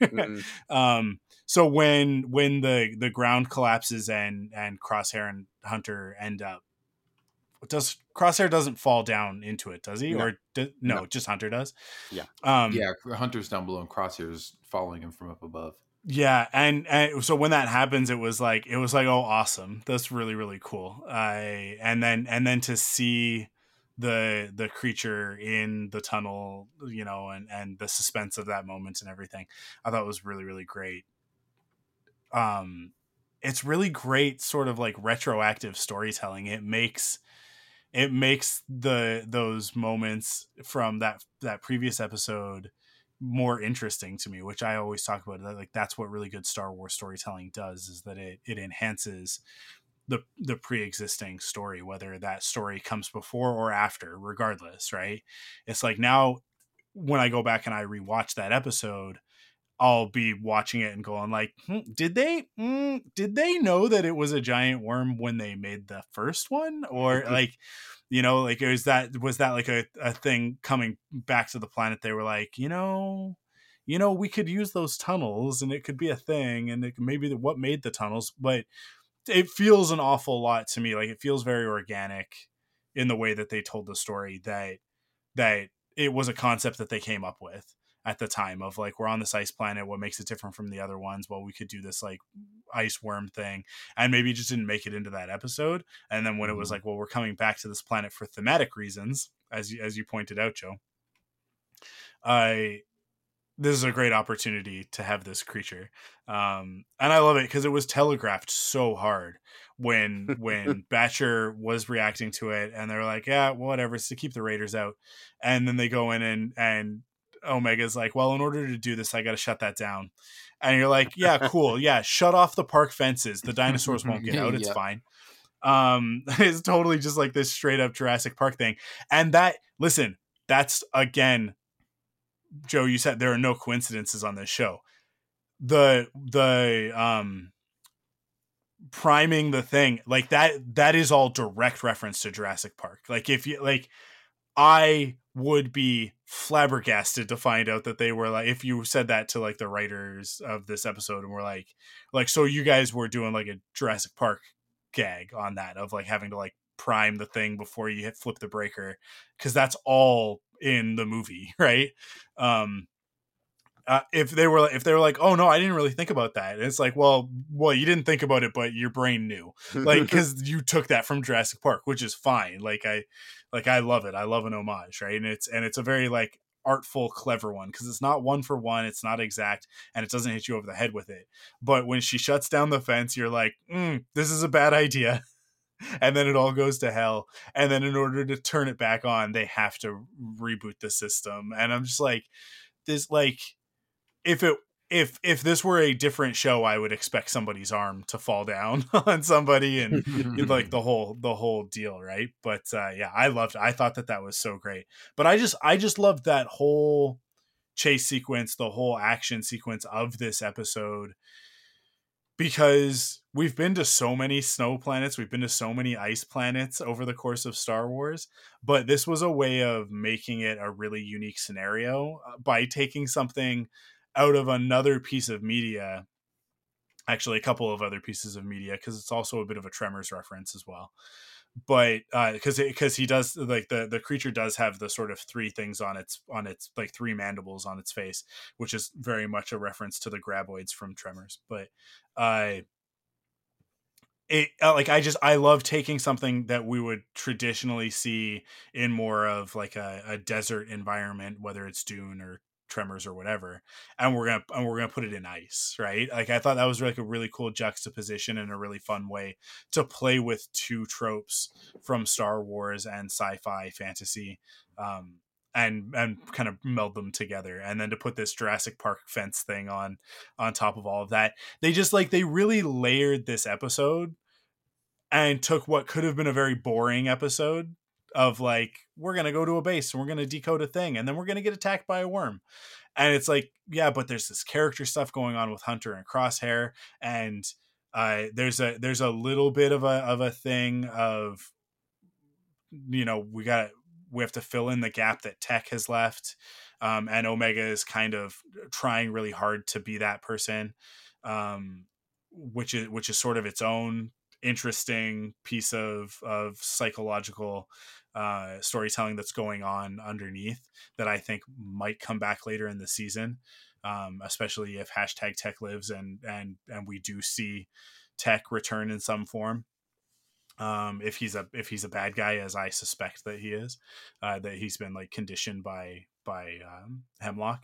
B: So when the ground collapses and Crosshair and Hunter end up, Crosshair doesn't fall down into it, does he?
A: No.
B: Or no, just Hunter does.
A: Yeah.
C: Yeah, Hunter's down below and Crosshair's following him from up above.
B: Yeah, and so when that happens, it was like, oh, awesome, that's really, really cool. And then to see the creature in the tunnel, you know, and the suspense of that moment and everything, I thought was really, really great. It's really great, sort of like retroactive storytelling. It makes those moments from that previous episode more interesting to me, which I always talk about. Like, that's what really good Star Wars storytelling does, is that it enhances the pre-existing story, whether that story comes before or after, regardless, right? It's like, now when I go back and I rewatch that episode, I'll be watching it and going like, did they know that it was a giant worm when they made the first one? Or like, you know, like, was that like a thing coming back to the planet? They were like, you know, we could use those tunnels and it could be a thing, and it maybe what made the tunnels. But it feels an awful lot to me. Like, it feels very organic in the way that they told the story, that it was a concept that they came up with at the time of like, we're on this ice planet. What makes it different from the other ones? Well, we could do this like ice worm thing, and maybe it just didn't make it into that episode. And then when it was like, well, we're coming back to this planet for thematic reasons, as you pointed out, Joe, this is a great opportunity to have this creature. And I love it because it was telegraphed so hard when Batcher was reacting to it, and they're like, yeah, whatever, it's to keep the Raiders out. And then they go in and Omega's like, well, in order to do this, I got to shut that down. And you're like, yeah, cool. Yeah. Shut off the park fences. The dinosaurs won't get out. It's fine. It's totally just like this straight up Jurassic Park thing. And that's, again, Joe, you said there are no coincidences on this show. The priming the thing like that is all direct reference to Jurassic Park. Like, if you like, I would be flabbergasted to find out that they were like, if you said that to like the writers of this episode and were like, so you guys were doing like a Jurassic Park gag on that, of like having to like prime the thing before you flip the breaker, because that's all in the movie, right? If they were like, oh no, I didn't really think about that, and it's like, well, you didn't think about it, but your brain knew, like, because you took that from Jurassic Park, which is fine. Like, I love it. I love an homage, right? And it's a very like artful, clever one, because it's not one for one, it's not exact, and it doesn't hit you over the head with it. But when she shuts down the fence, you're like, this is a bad idea. And then it all goes to hell. And then in order to turn it back on, they have to reboot the system. And I'm just like, this, like, if this were a different show, I would expect somebody's arm to fall down on somebody and like the whole deal, right? But yeah, I loved it. I thought that was so great. But I just loved that whole chase sequence, the whole action sequence of this episode, because we've been to so many snow planets, we've been to so many ice planets over the course of Star Wars, but this was a way of making it a really unique scenario by taking something out of another piece of media, actually a couple of other pieces of media, because it's also a bit of a Tremors reference as well. But because he does, like, the creature does have the sort of three things on its like three mandibles on its face, which is very much a reference to the graboids from Tremors. But it like I love taking something that we would traditionally see in more of like a desert environment, whether it's Dune or Tremors or whatever, and we're gonna put it in ice, right? Like I thought that was like a really cool juxtaposition and a really fun way to play with two tropes from Star Wars and sci-fi fantasy, and kind of meld them together, and then to put this Jurassic Park fence thing on top of all of that. They just like they really layered this episode and took what could have been a very boring episode of like, we're going to go to a base and we're going to decode a thing and then we're going to get attacked by a worm. And it's like, yeah, but there's this character stuff going on with Hunter and Crosshair. And there's a little bit of a thing of, you know, we have to fill in the gap that Tech has left. And Omega is kind of trying really hard to be that person, which is sort of its own interesting piece of psychological storytelling that's going on underneath that I think might come back later in the season, especially if #Tech lives and we do see Tech return in some form. If he's a bad guy, as I suspect that he is, that he's been like conditioned by Hemlock,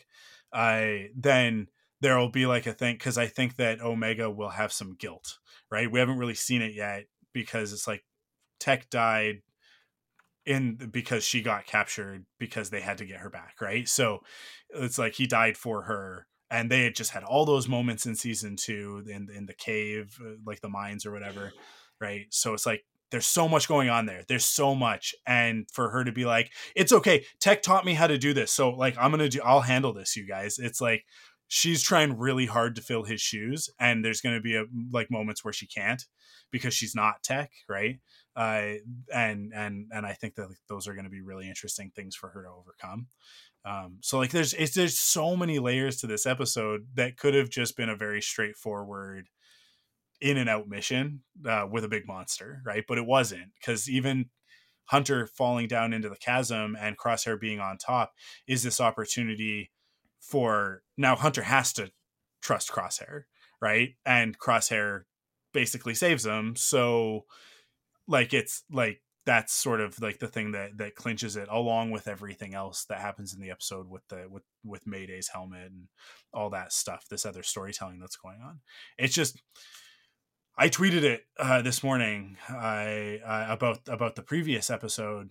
B: then there will be like a thing, because I think that Omega will have some guilt, right? We haven't really seen it yet because it's like Tech died because she got captured because they had to get her back, right? So it's like he died for her. And they had just had all those moments in season 2 in the cave, like the mines or whatever, right? So it's like there's so much going on there. There's so much, and for her to be like, "It's okay. Tech taught me how to do this, so like I'll handle this, you guys." It's like she's trying really hard to fill his shoes, and there's going to be like moments where she can't because she's not Tech, right? And I think that like, those are going to be really interesting things for her to overcome. So like there's so many layers to this episode that could have just been a very straightforward in and out mission with a big monster, right? But it wasn't, because even Hunter falling down into the chasm and Crosshair being on top is this opportunity for now Hunter has to trust Crosshair, right? And Crosshair basically saves him. So like it's like that's sort of like the thing that clinches it, along with everything else that happens in the episode with Mayday's helmet and all that stuff, this other storytelling that's going on. It's just, I tweeted it this morning about the previous episode,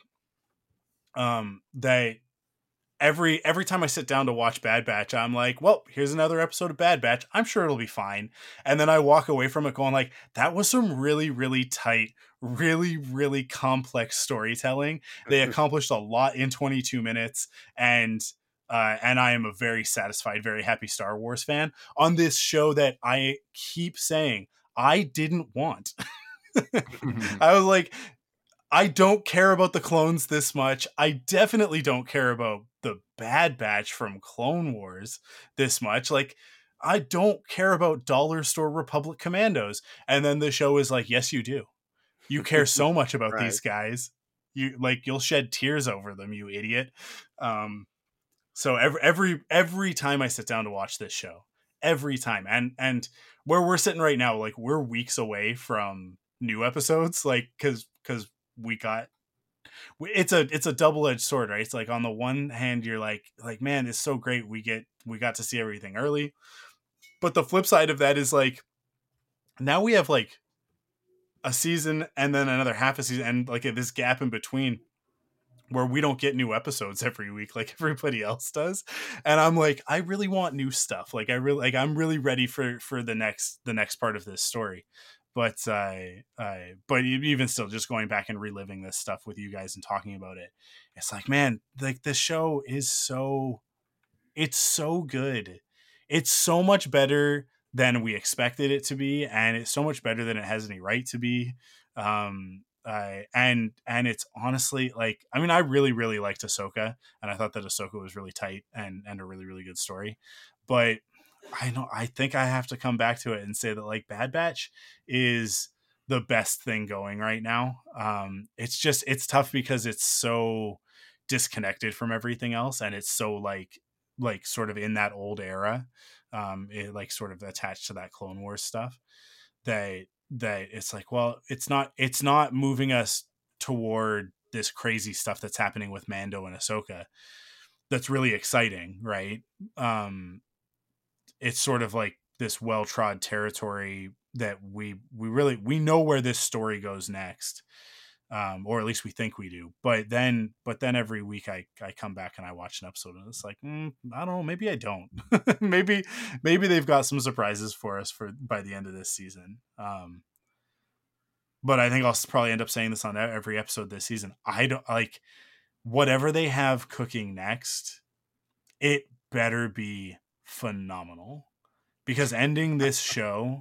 B: that every time I sit down to watch Bad Batch, I'm like, well, here's another episode of Bad Batch. I'm sure it'll be fine. And then I walk away from it going like, that was some really, really tight, really, really complex storytelling. They accomplished a lot in 22 minutes. And I am a very satisfied, very happy Star Wars fan on this show that I keep saying I didn't want. I was like, I don't care about the clones this much. I definitely don't care about the Bad Batch from Clone Wars this much. Like, I don't care about Dollar Store Republic Commandos. And then the show is like, yes, you do. You care so much about
A: Right.
B: these guys. You'll shed tears over them, you idiot. So every time I sit down to watch this show, every time, and where we're sitting right now, like we're weeks away from new episodes, like because we got, it's a double-edged sword, right? It's like on the one hand you're like man, it's so great we got to see everything early, but the flip side of that is like now we have like a season and then another half a season and like this gap in between where we don't get new episodes every week like everybody else does. And I'm like, I really want new stuff. Like I'm really ready for the next part of this story. But but even still, just going back and reliving this stuff with you guys and talking about it, it's like, man, like this show is it's so good. It's so much better than we expected it to be, and it's so much better than it has any right to be. And it's honestly like, I mean, I really, really liked Ahsoka, and I thought that Ahsoka was really tight and a really, really good story. But I think I have to come back to it and say that like Bad Batch is the best thing going right now. It's tough because it's so disconnected from everything else, and it's so like sort of in that old era, it like sort of attached to that Clone Wars stuff, that it's like, well, it's not moving us toward this crazy stuff that's happening with Mando and Ahsoka. That's really exciting, right? It's sort of like this well-trod territory that we know where this story goes next, or at least we think we do. But then every week I come back and I watch an episode and it's like, I don't know, maybe I don't. maybe they've got some surprises for us by the end of this season. But I think I'll probably end up saying this on every episode this season. I don't like whatever they have cooking next. It better be phenomenal, because ending this show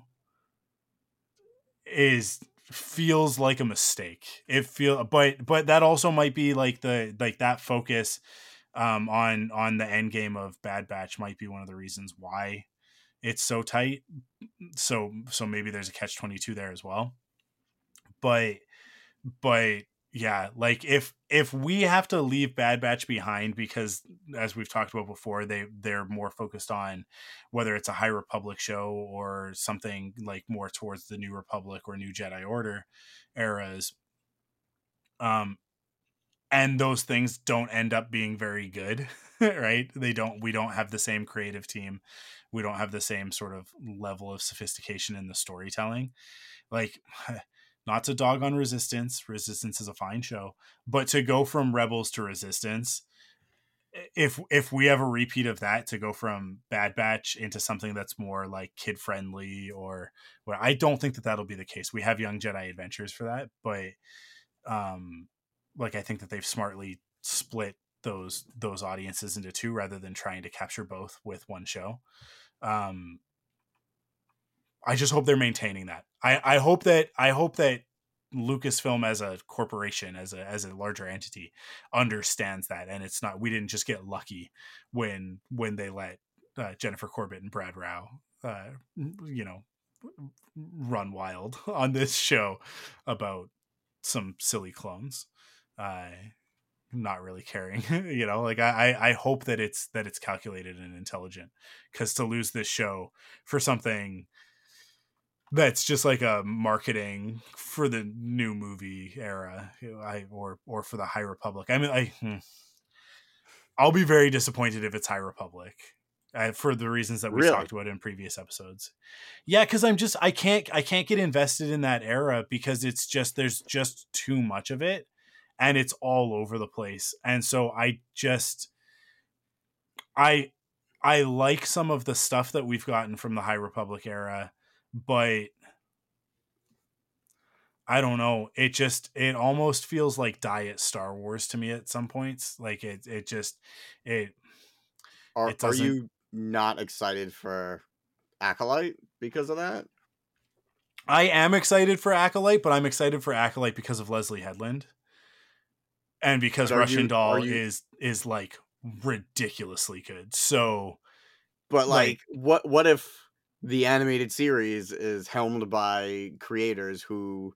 B: feels like a mistake. But that also might be like that focus on the end game of Bad Batch might be one of the reasons why it's so tight. So maybe there's a catch-22 there as well. But yeah, like if we have to leave Bad Batch behind because, as we've talked about before, they're more focused on whether it's a High Republic show or something like more towards the New Republic or New Jedi Order eras, and those things don't end up being very good, right? We don't have the same creative team, we don't have the same sort of level of sophistication in the storytelling. Like, not to dog on Resistance is a fine show, but to go from Rebels to Resistance, if we have a repeat of that, to go from Bad Batch into something that's more like kid friendly, or well, I don't think that'll be the case. We have Young Jedi Adventures for that, but like I think that they've smartly split those audiences into two rather than trying to capture both with one show. I just hope they're maintaining that. I hope that Lucasfilm as a corporation, as a larger entity, understands that, and it's not, we didn't just get lucky when they let Jennifer Corbett and Brad Rao run wild on this show about some silly clones, not really caring. Like I hope that it's calculated and intelligent, because to lose this show for something that's just like a marketing for the new movie era, or for the High Republic. I mean, I'll be very disappointed if it's High Republic, for the reasons that we talked about in previous episodes. Yeah, because I can't get invested in that era, because it's just, there's just too much of it, and it's all over the place. And so I like some of the stuff that we've gotten from the High Republic era, but I don't know. It almost feels like diet Star Wars to me at some points. Like
A: Are you not excited for Acolyte because of that?
B: I am excited for Acolyte, but I'm excited for Acolyte because of Leslie Headland, and because Russian Doll is like ridiculously good. So,
A: but like what if the animated series is helmed by creators who,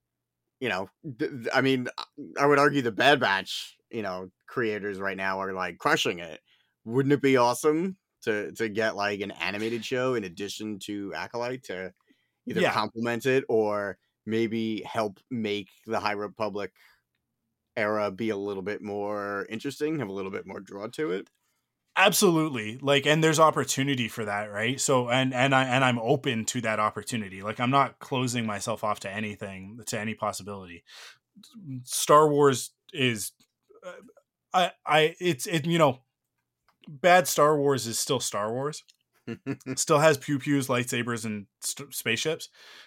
A: I mean, I would argue the Bad Batch, creators right now are like crushing it. Wouldn't it be awesome to get like an animated show in addition to Acolyte to either complement it or maybe help make the High Republic era be a little bit more interesting, have a little bit more draw to it?
B: Absolutely. Like, and there's opportunity for that, right? So, and I'm open to that opportunity. Like, I'm not closing myself off to anything, to any possibility. Star Wars is, bad Star Wars is still Star Wars. Still has pew pews, lightsabers, and spaceships.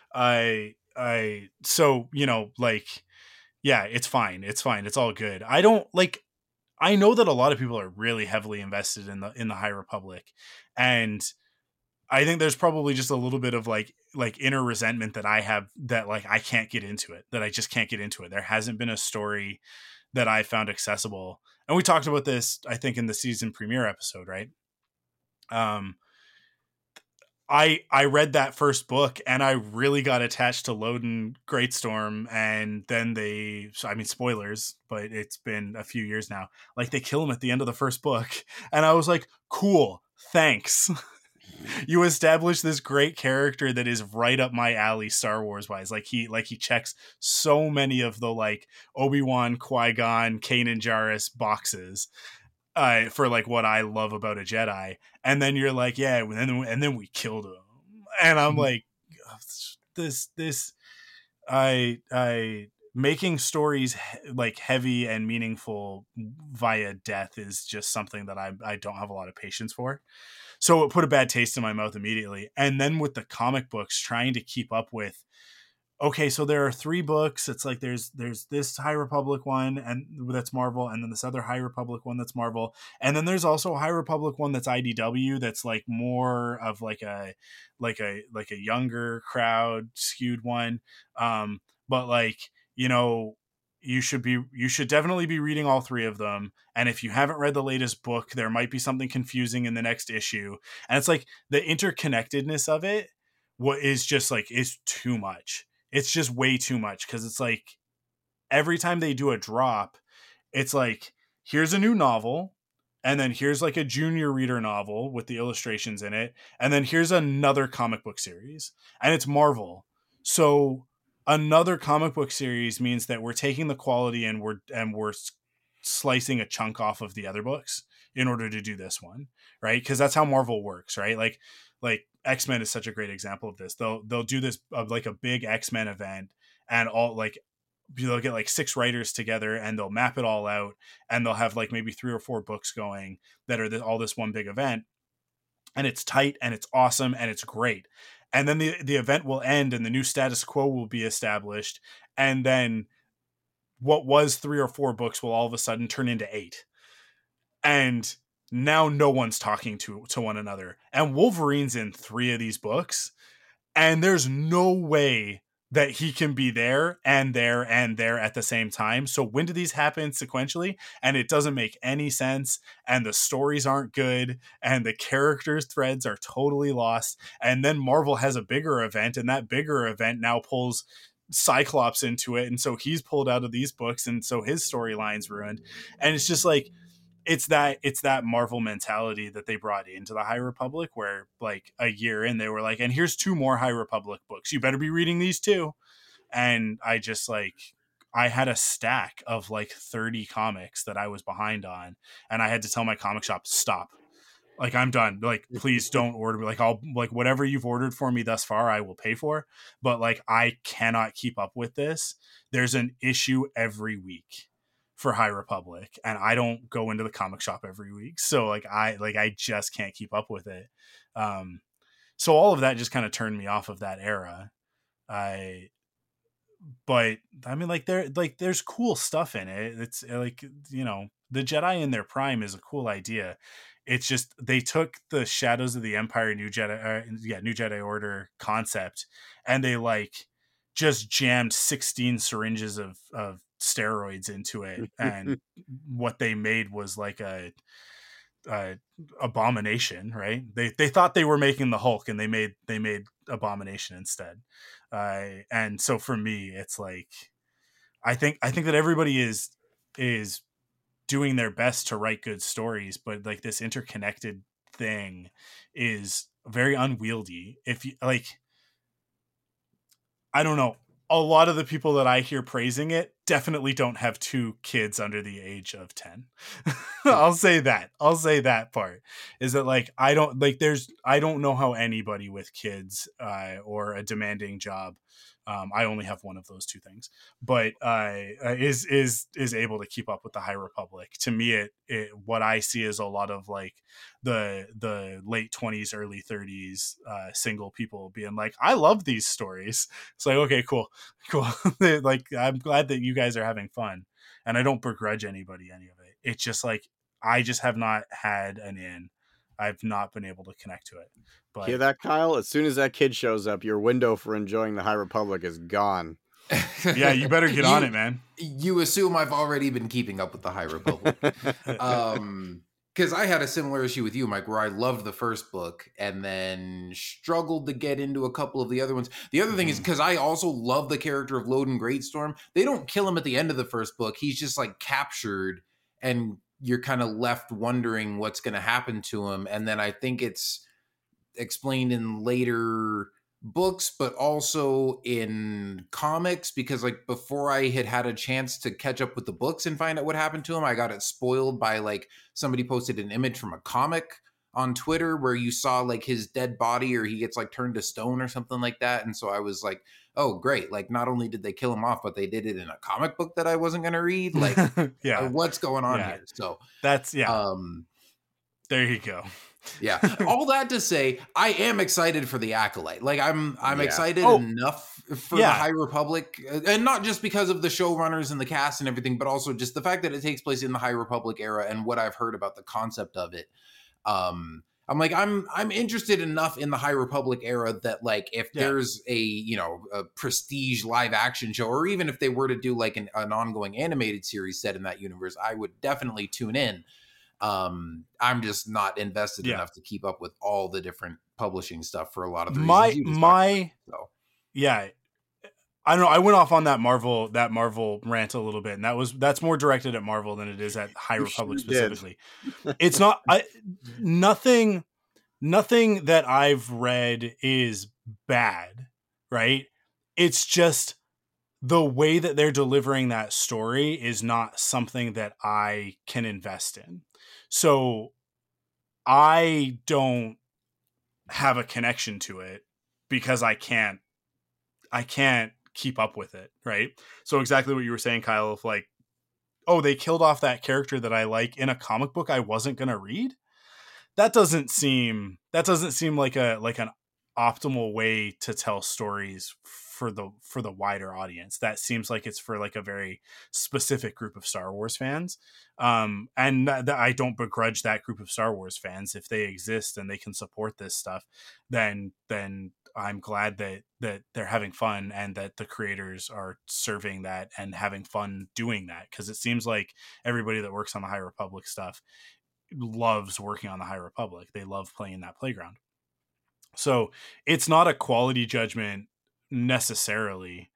B: So, yeah, it's fine. It's fine. It's all good. I know that a lot of people are really heavily invested in the High Republic, and I think there's probably just a little bit of like inner resentment that I have, that like I can't get into it, that I just can't get into it. There hasn't been a story that I found accessible, and we talked about this, I think, in the season premiere episode, right? I read that first book and I really got attached to Loden Greatstorm, and then spoilers, but it's been a few years now. Like, they kill him at the end of the first book, and I was like, cool, thanks. You establish this great character that is right up my alley Star Wars wise. Like he checks so many of the like Obi-Wan, Qui-Gon, Kanan Jarrus boxes for like what I love about a Jedi. And then you're like, yeah, and then we killed him. And I'm like, this I making stories like heavy and meaningful via death is just something that I don't have a lot of patience for. So it put a bad taste in my mouth immediately. And then with the comic books, trying to keep up with, okay, so there are 3 books. It's like there's this High Republic one, and that's Marvel, and then this other High Republic one that's Marvel, and then there's also a High Republic one that's IDW, that's like more of like a younger crowd skewed one. But like, you know, you should definitely be reading all 3 of them. And if you haven't read the latest book, there might be something confusing in the next issue. And it's like the interconnectedness of it, what is just like, is too much. It's just way too much, because it's like every time they do a drop, it's like, here's a new novel, and then here's like a junior reader novel with the illustrations in it, and then here's another comic book series, and it's Marvel. So another comic book series means that we're taking the quality and we're slicing a chunk off of the other books in order to do this one, right? Because that's how Marvel works, right? Like X-Men is such a great example of this. They'll do this like a big X-Men event, and all like they'll get like 6 writers together and they'll map it all out, and they'll have like maybe 3 or 4 books going that are all this one big event, and it's tight and it's awesome and it's great. And then the event will end and the new status quo will be established, and then what was 3 or 4 books will all of a sudden turn into 8, and now no one's talking to one another. And Wolverine's in 3 of these books, and there's no way that he can be there and there and there at the same time. So when do these happen sequentially? And it doesn't make any sense, and the stories aren't good, and the characters threads are totally lost. And then Marvel has a bigger event, and that bigger event now pulls Cyclops into it, and so he's pulled out of these books, and so his storyline's ruined. And it's just like, it's that Marvel mentality that they brought into the High Republic, where like a year in they were like, and here's 2 more High Republic books, you better be reading these too. And I just like, I had a stack of like 30 comics that I was behind on, and I had to tell my comic shop, stop, like I'm done, like please don't order me, like I'll like whatever you've ordered for me thus far I will pay for, but like I cannot keep up with this. There's an issue every week for High Republic, and I don't go into the comic shop every week, so like I just can't keep up with it. So all of that just kind of turned me off of that era. But I mean, like there's cool stuff in it. It's like, you know, the Jedi in their prime is a cool idea. It's just they took the Shadows of the Empire New Jedi Order concept, and they like just jammed 16 syringes of steroids into it, and what they made was like a Abomination, right? They thought they were making the Hulk, and they made Abomination instead. And so for me, it's like, I think that everybody is doing their best to write good stories, but like this interconnected thing is very unwieldy. If you like, I don't know, a lot of the people that I hear praising it definitely don't have 2 kids under the age of 10. I'll say that part is that like, I don't know how anybody with kids or a demanding job, I only have one of those 2 things, but is able to keep up with the High Republic. To me, it what I see is a lot of like the late 20s, early 30s single people being like, I love these stories. It's like, okay, cool. Like, I'm glad that you guys are having fun, and I don't begrudge anybody any of it. It's just like, I just have not had an in. I've not been able to connect to it. But
A: hear that, Kyle? As soon as that kid shows up, your window for enjoying the High Republic is gone.
B: Yeah, you better get on it, man.
C: You assume I've already been keeping up with the High Republic. Because I had a similar issue with you, Mike, where I loved the first book and then struggled to get into a couple of the other ones. The other thing is, because I also love the character of Loden Greatstorm, they don't kill him at the end of the first book. He's just like captured, and you're kind of left wondering what's going to happen to him. And then I think it's explained in later books, but also in comics, because like before I had a chance to catch up with the books and find out what happened to him, I got it spoiled by like somebody posted an image from a comic on Twitter where you saw like his dead body, or he gets like turned to stone or something like that. And so I was like, oh great, like not only did they kill him off, but they did it in a comic book that I wasn't going to read. Like
B: yeah,
C: what's going on
B: yeah.
C: here? So
B: that's there you go.
C: Yeah. All that to say, I am excited for the Acolyte. Like I'm excited enough for the High Republic, and not just because of the showrunners and the cast and everything, but also just the fact that it takes place in the High Republic era and what I've heard about the concept of it. I'm like, I'm interested enough in the High Republic era that like if there's a a prestige live action show, or even if they were to do like an ongoing animated series set in that universe, I would definitely tune in. I'm just not invested enough to keep up with all the different publishing stuff for a lot of the reasons you just talked about,
B: yeah, I don't know. I went off on that Marvel rant a little bit, and that's more directed at Marvel than it is at High Republic specifically. It's not nothing that I've read is bad, right? It's just the way that they're delivering that story is not something that I can invest in. So I don't have a connection to it because I can't keep up with it, right? So exactly what you were saying, Kyle, of like, oh, they killed off that character that I like in a comic book I wasn't going to read. That doesn't seem like an optimal way to tell stories for the wider audience. That seems like it's for like a very specific group of Star Wars fans. And I don't begrudge that group of Star Wars fans. If they exist and they can support this stuff, then I'm glad that they're having fun and that the creators are serving that and having fun doing that. Cause it seems like everybody that works on the High Republic stuff loves working on the High Republic. They love playing that playground. So it's not a quality judgment necessarily,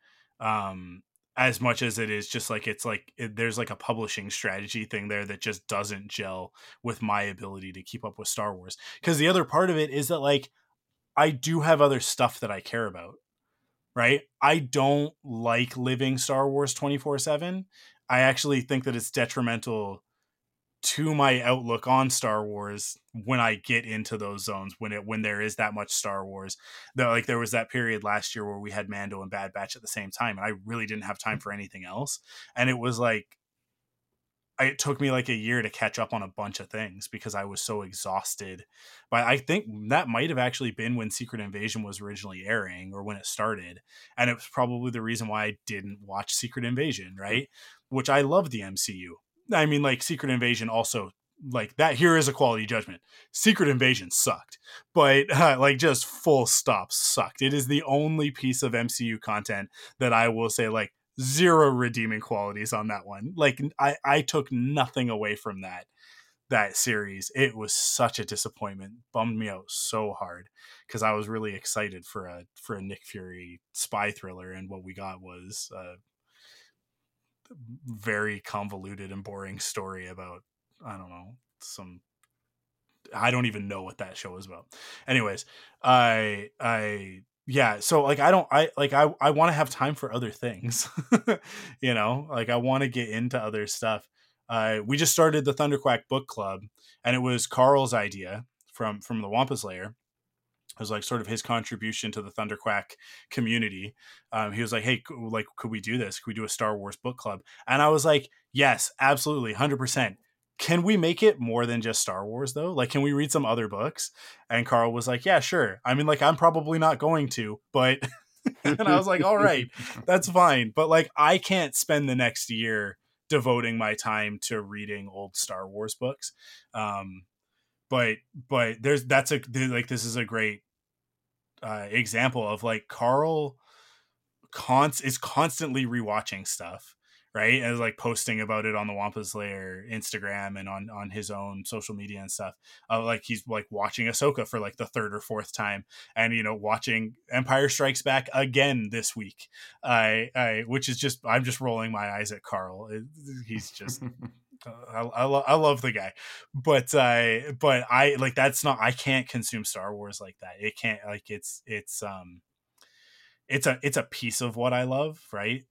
B: as much as it is just like there's like a publishing strategy thing there that just doesn't gel with my ability to keep up with Star Wars. Because the other part of it is that like I do have other stuff that I care about, right? I don't like living Star Wars 24/7. I actually think that it's detrimental to my outlook on Star Wars when I get into those zones, when there is that much Star Wars. Like there was that period last year where we had Mando and Bad Batch at the same time, and I really didn't have time for anything else. And it was like it took me like a year to catch up on a bunch of things because I was so exhausted. But I think that might have actually been when Secret Invasion was originally airing, or when it started. And it was probably the reason why I didn't watch Secret Invasion, right? Which I love the MCU. I mean, like Secret Invasion also, like that here is a quality judgment. Secret Invasion sucked, but like just full stop sucked. It is the only piece of MCU content that I will say like zero redeeming qualities on that one. Like I took nothing away from that series. It was such a disappointment. Bummed me out so hard because I was really excited for a Nick Fury spy thriller, and what we got was very convoluted and boring story about, I don't know, I don't even know what that show is about. Anyways, yeah, so like I want to have time for other things. Like I want to get into other stuff. We just started the Thunderquack book club, and it was Carl's idea from the Wampus Lair. It was like sort of his contribution to the Thunderquack community. He was like, hey, like, could we do this? Could we do a Star Wars book club? And I was like, yes, absolutely. 100%. Can we make it more than just Star Wars though? Like, can we read some other books? And Carl was like, yeah, sure. I mean, like, I'm probably not going to, but, and I was like, all right, that's fine. But like, I can't spend the next year devoting my time to reading old Star Wars books. But this is a great example of like Carl is constantly rewatching stuff, right? And like posting about it on the Wampus Lair Instagram and on his own social media and stuff. Like he's like watching Ahsoka for like the third or fourth time, and watching Empire Strikes Back again this week. Which is just, I'm just rolling my eyes at Carl. He's just I love the guy, but I like that's not I can't consume Star Wars like that. It can't like it's a piece of what I love, right?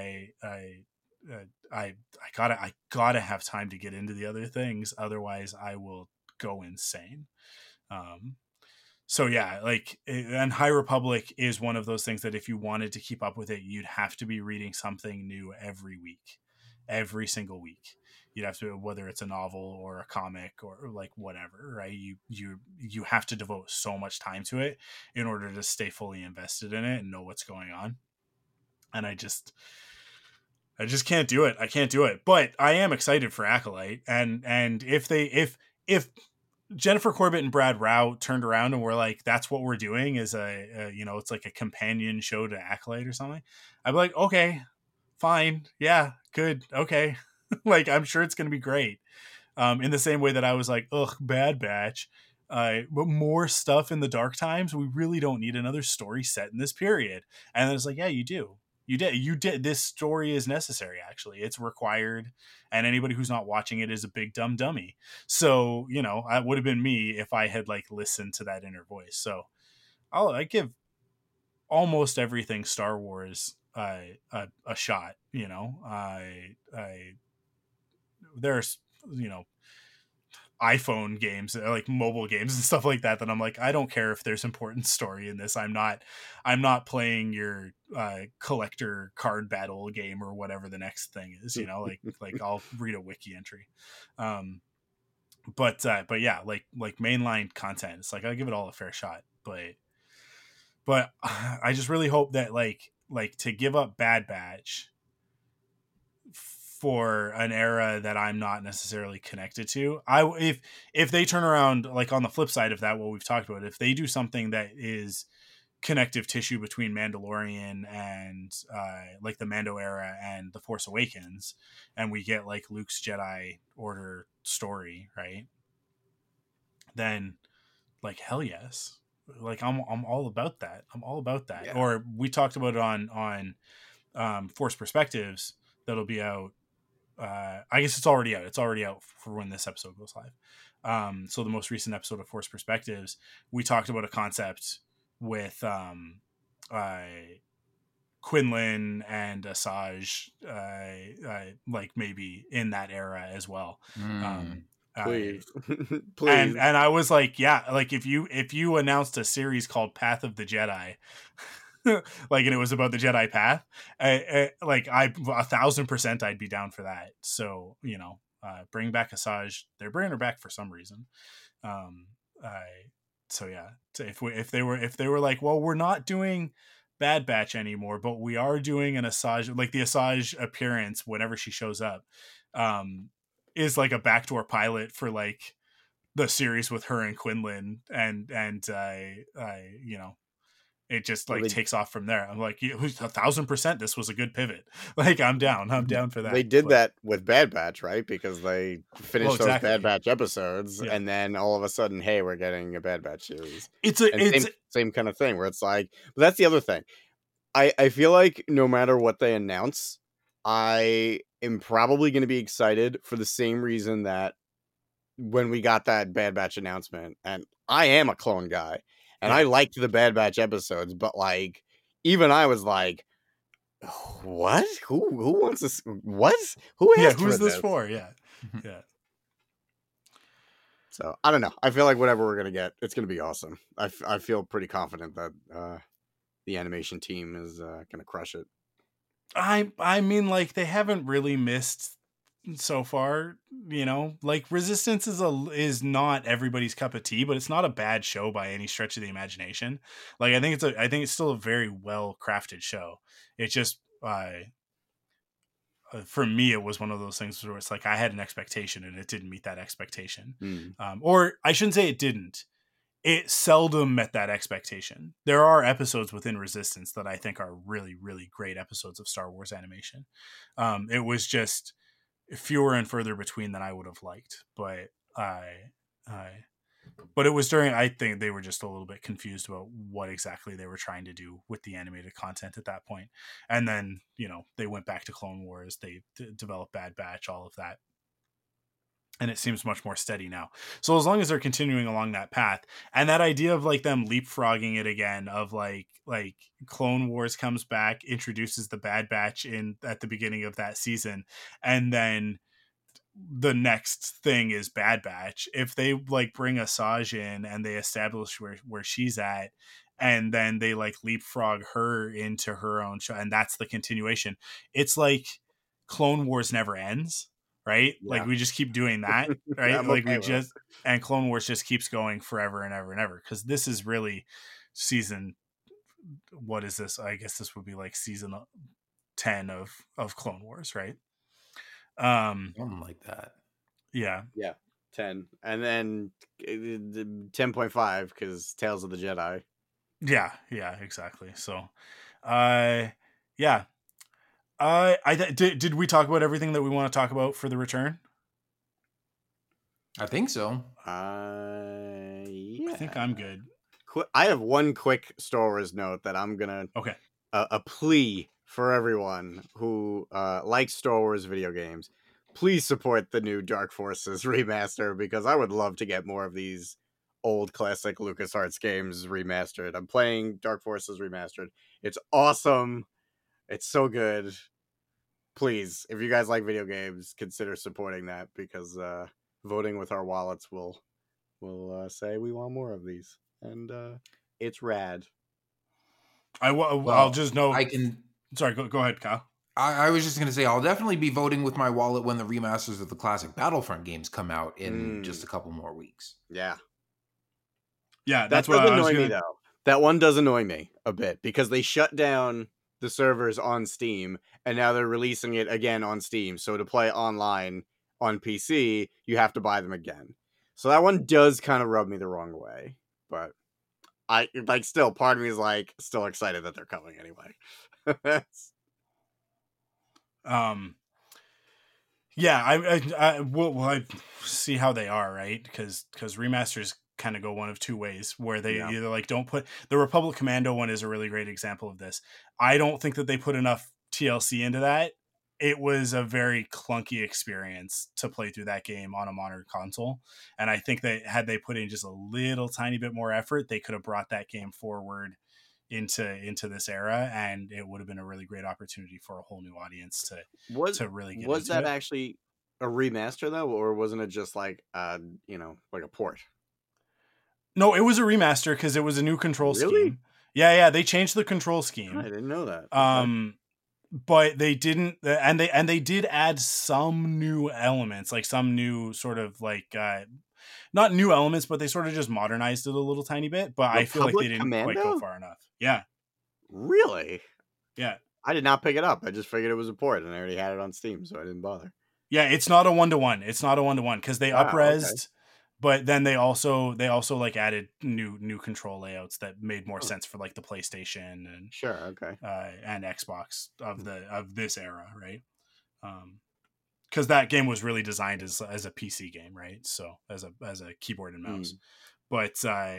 B: I I gotta have time to get into the other things, otherwise I will go insane. Um, so yeah, like, and High Republic is one of those things that if you wanted to keep up with it, you'd have to be reading something new every week, every single week. You'd have to, whether it's a novel or a comic or like whatever, right? You have to devote so much time to it in order to stay fully invested in it and know what's going on. And I just can't do it. I can't do it. But I am excited for Acolyte, and if Jennifer Corbett and Brad Rao turned around and were like, that's what we're doing is it's like a companion show to Acolyte or something, I'd be like, okay, fine. Yeah, good. Okay. Like, I'm sure it's going to be great. In the same way that I was like, ugh, Bad Batch. But more stuff in the Dark Times. We really don't need another story set in this period. And then it's like, yeah, you do. You did. This story is necessary. Actually, it's required, and anybody who's not watching it is a big dumb dummy. So that would have been me if I had like listened to that inner voice. So I give almost everything Star Wars a shot. There's iPhone games, like mobile games and stuff like that I'm like, I don't care if there's important story in this. I'm not playing your collector card battle game or whatever the next thing is, like I'll read a wiki entry. But yeah, like mainline content, it's like I give it all a fair shot, but I just really hope that like to give up Bad Batch for an era that I'm not necessarily connected to. If they turn around, like on the flip side of that, what we've talked about, if they do something that is connective tissue between Mandalorian and like the Mando era and the Force Awakens, and we get like Luke's Jedi Order story, right? Then like, hell yes. Like I'm all about that. I'm all about that. Yeah. Or we talked about it on Force Perspectives that'll be out. I guess it's already out. It's already out for when this episode goes live. So the most recent episode of Force Perspectives, we talked about a concept with Quinlan and Asajj, like maybe in that era as well.
A: Please.
B: Please. And I was like, yeah, like if you announced a series called Path of the Jedi, like, and it was about the Jedi path, like 1,000% I'd be down for that. So bring back Asajj. They're bringing her back for some reason. So yeah, if they were like, well, we're not doing Bad Batch anymore, but we are doing an Asajj, like the Asajj appearance whenever she shows up, is like a backdoor pilot for like the series with her and Quinlan, and it just like takes off from there. I'm like, 1,000% this was a good pivot. Like, I'm down for that.
A: They did that with Bad Batch, right? Because they finished those Bad Batch episodes, and then all of a sudden, hey, we're getting a Bad Batch series. It's same kind of thing where it's like, but that's the other thing. I feel like no matter what they announce, I am probably going to be excited for the same reason that when we got that Bad Batch announcement, and I am a clone guy. And I liked the Bad Batch episodes, but like, even I was like, "What? Who wants this? What? Who asked
B: who's this for?" Yeah, yeah.
A: So I don't know. I feel like whatever we're gonna get, it's gonna be awesome. I feel pretty confident that the animation team is gonna crush it.
B: I mean, like, they haven't really missed so far, like Resistance is not everybody's cup of tea, but it's not a bad show by any stretch of the imagination. Like, I think it's still a very well crafted show. It's just for me, it was one of those things where it's like I had an expectation and it didn't meet that expectation. Or I shouldn't say it didn't. It seldom met that expectation. There are episodes within Resistance that I think are really, really great episodes of Star Wars animation. It was just fewer and further between than I would have liked, but but it was during, I think they were just a little bit confused about what exactly they were trying to do with the animated content at that point. And then, they went back to Clone Wars, they developed Bad Batch, all of that. and it seems much more steady now. So as long as they're continuing along that path, and that idea of like them leapfrogging it again, of like Clone Wars comes back, introduces the Bad Batch in at the beginning of that season, and then the next thing is Bad Batch. If they like bring Asajj in and they establish where she's at, and then they like leapfrog her into her own show, and that's the continuation. It's like Clone Wars never ends, right?
A: Yeah.
B: Like we just keep doing that, right?
A: I'm
B: Like
A: okay
B: we
A: with
B: just and Clone Wars just keeps going forever and ever and ever, because this is really season. What is this? I guess this would be like season 10 of Clone Wars, right?
C: Something like that.
B: Yeah.
A: Yeah, 10. And then 10.5 because Tales of the Jedi.
B: Yeah, exactly. So, yeah. Did we talk about everything that we want to talk about for the return?
C: I think so.
A: Yeah.
B: I think I'm good.
A: I have one quick Star Wars note that I'm gonna
B: Okay.
A: A plea for everyone who likes Star Wars video games. Please support the new Dark Forces remaster, because I would love to get more of these old classic LucasArts games remastered. I'm playing Dark Forces Remastered. It's awesome. It's so good. Please, if you guys like video games, consider supporting that, because voting with our wallets will say we want more of these, and it's rad.
B: I'll just know.
C: I can.
B: Sorry, go ahead, Kyle.
C: I was just going to say I'll definitely be voting with my wallet when the remasters of the classic Battlefront games come out in just a couple more weeks.
A: Yeah.
B: Yeah,
A: that's what annoys me, though. That one does annoy me a bit, because they shut down the servers on Steam, and now they're releasing it again on Steam. So to play online on PC, you have to buy them again. So that one does kind of rub me the wrong way. But I like, still, part of me is like still excited that they're coming anyway.
B: Yeah, I see how they are, right? Because remasters kind of go one of two ways, where they either like don't put the Republic Commando one is a really great example of this. I don't think that they put enough TLC into that. It was a very clunky experience to play through that game on a modern console, and I think that had they put in just a little tiny bit more effort, they could have brought that game forward into this era, and it would have been a really great opportunity for a whole new audience to really get
A: was
B: into
A: that
B: it.
A: actually a remaster though, or wasn't it just like like a port?
B: No, it was a remaster, because it was a new control scheme. Yeah, they changed the control scheme.
A: I didn't know that.
B: But they didn't, and they did add some new elements, like some new sort of like not new elements, but they sort of just modernized it a little tiny bit. But I feel like they didn't quite go far enough. Yeah.
A: Really?
B: Yeah.
A: I did not pick it up. I just figured it was a port, and I already had it on Steam, so I didn't bother.
B: Yeah, it's not a 1-to-1. It's not a 1-to-1, because they up-resed, but then they also like added new control layouts that made more sense for like the PlayStation and and Xbox of this era, right? Because that game was really designed as a PC game, right? So as a keyboard and mouse. But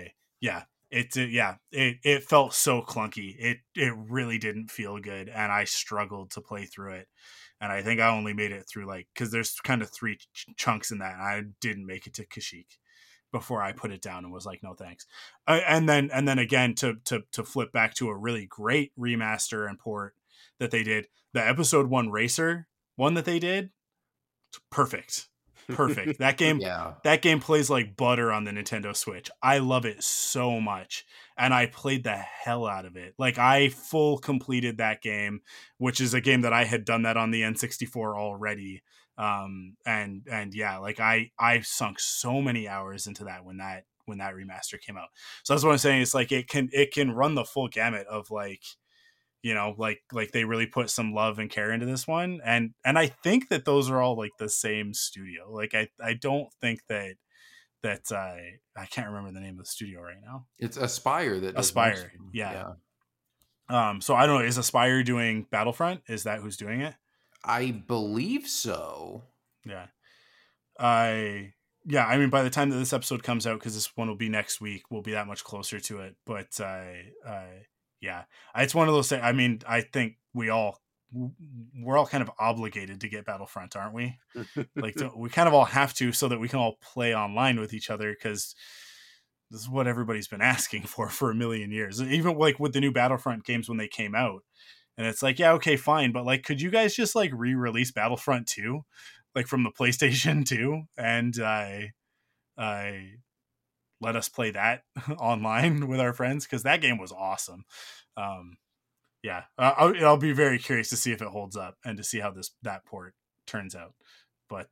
B: it felt so clunky. It really didn't feel good, and I struggled to play through it. And I think I only made it through because there's kind of three chunks in that. And I didn't make it to Kashyyyk before I put it down and was like, no thanks. And then again to flip back to a really great remaster and port that they did, the Episode 1 Racer one that they did, perfect. That game plays like butter on the Nintendo Switch. I love it so much, and I played the hell out of it. Like, I full completed that game, which is a game that I had done that on the N64 already. And yeah, like I sunk so many hours into that when that remaster came out. So that's what I'm saying. It's like it can run the full gamut of like, like they really put some love and care into this one. And I think that those are all like the same studio. Like I don't think that I can't remember the name of the studio right now.
C: It's Aspyr that does
B: Aspyr. Yeah. So I don't know, is Aspyr doing Battlefront? Is that who's doing it?
C: I believe so.
B: Yeah. I mean, by the time that this episode comes out, because this one will be next week, we'll be that much closer to it. But yeah, it's one of those things. I mean, I think we all we're all kind of obligated to get Battlefront, aren't we? Like we kind of all have to, so that we can all play online with each other, because this is what everybody's been asking for a million years. Even like with the new Battlefront games when they came out, and it's like, yeah, okay, fine, but like, could you guys just like re-release Battlefront 2, like from the PlayStation 2, and I let us play that online with our friends, because that game was awesome. Yeah, I'll be very curious to see if it holds up and to see how that port turns out. But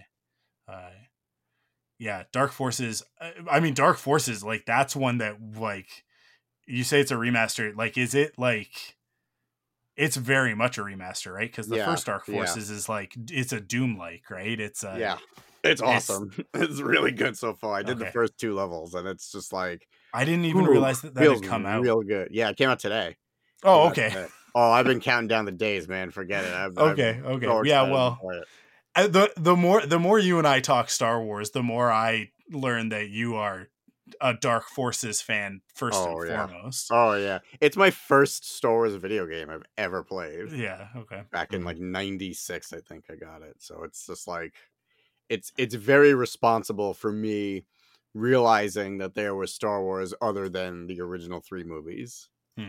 B: yeah, Dark Forces. I mean, Dark Forces, like that's one that, like, you say it's a remaster. Like, is it like? It's very much a remaster, right? Because the first Dark Forces is like, it's a Doom-like, right? It's
A: it's awesome. It's really good so far. I did the first 2 levels, and it's just like,
B: I didn't even realize that had come out.
A: Real good. Yeah, it came out today.
B: Oh, okay.
A: Oh, I've been counting down the days, man. Forget it.
B: Okay. So yeah, well, the more you and I talk Star Wars, the more I learn that you are a Dark Forces fan first and foremost.
A: Oh yeah, it's my first Star Wars video game I've ever played.
B: Yeah, okay.
A: Back in like '96, I think I got it. So it's just like, it's very responsible for me realizing that there was Star Wars other than the original 3 movies.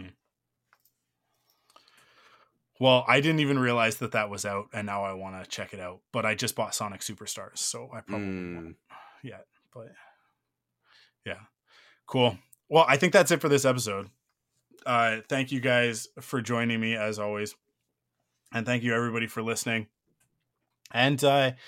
B: Well, I didn't even realize that was out, and now I want to check it out. But I just bought Sonic Superstars, so I probably won't yet. But yeah, cool. Well, I think that's it for this episode. Thank you guys for joining me as always, and thank you everybody for listening. And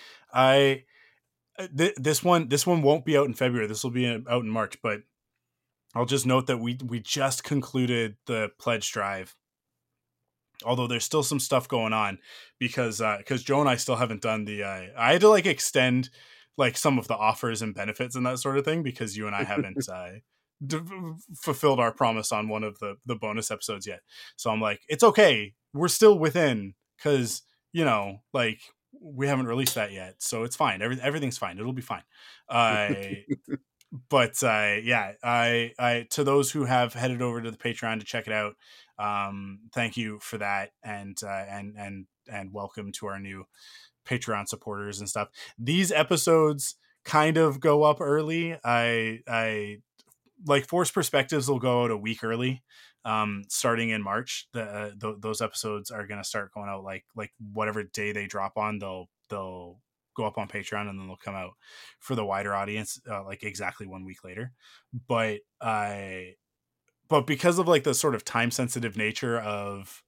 B: this one won't be out in February. This will be out in March. But I'll just note that we just concluded the pledge drive. Although there's still some stuff going on, because Joe and I still haven't done the I had to like extend like some of the offers and benefits and that sort of thing, because you and I haven't fulfilled our promise on one of the bonus episodes yet. So I'm like, it's okay, we're still within, because like we haven't released that yet, so it's fine. Everything's fine. It'll be fine. But yeah, I to those who have headed over to the Patreon to check it out, thank you for that, and welcome to our new Patreon supporters and stuff. These episodes kind of go up early. I like Forced Perspectives will go out a week early, starting in March. Those episodes are going to start going out like whatever day they drop on, they'll go up on Patreon, and then they'll come out for the wider audience like exactly 1 week later. But because of like the sort of time sensitive nature of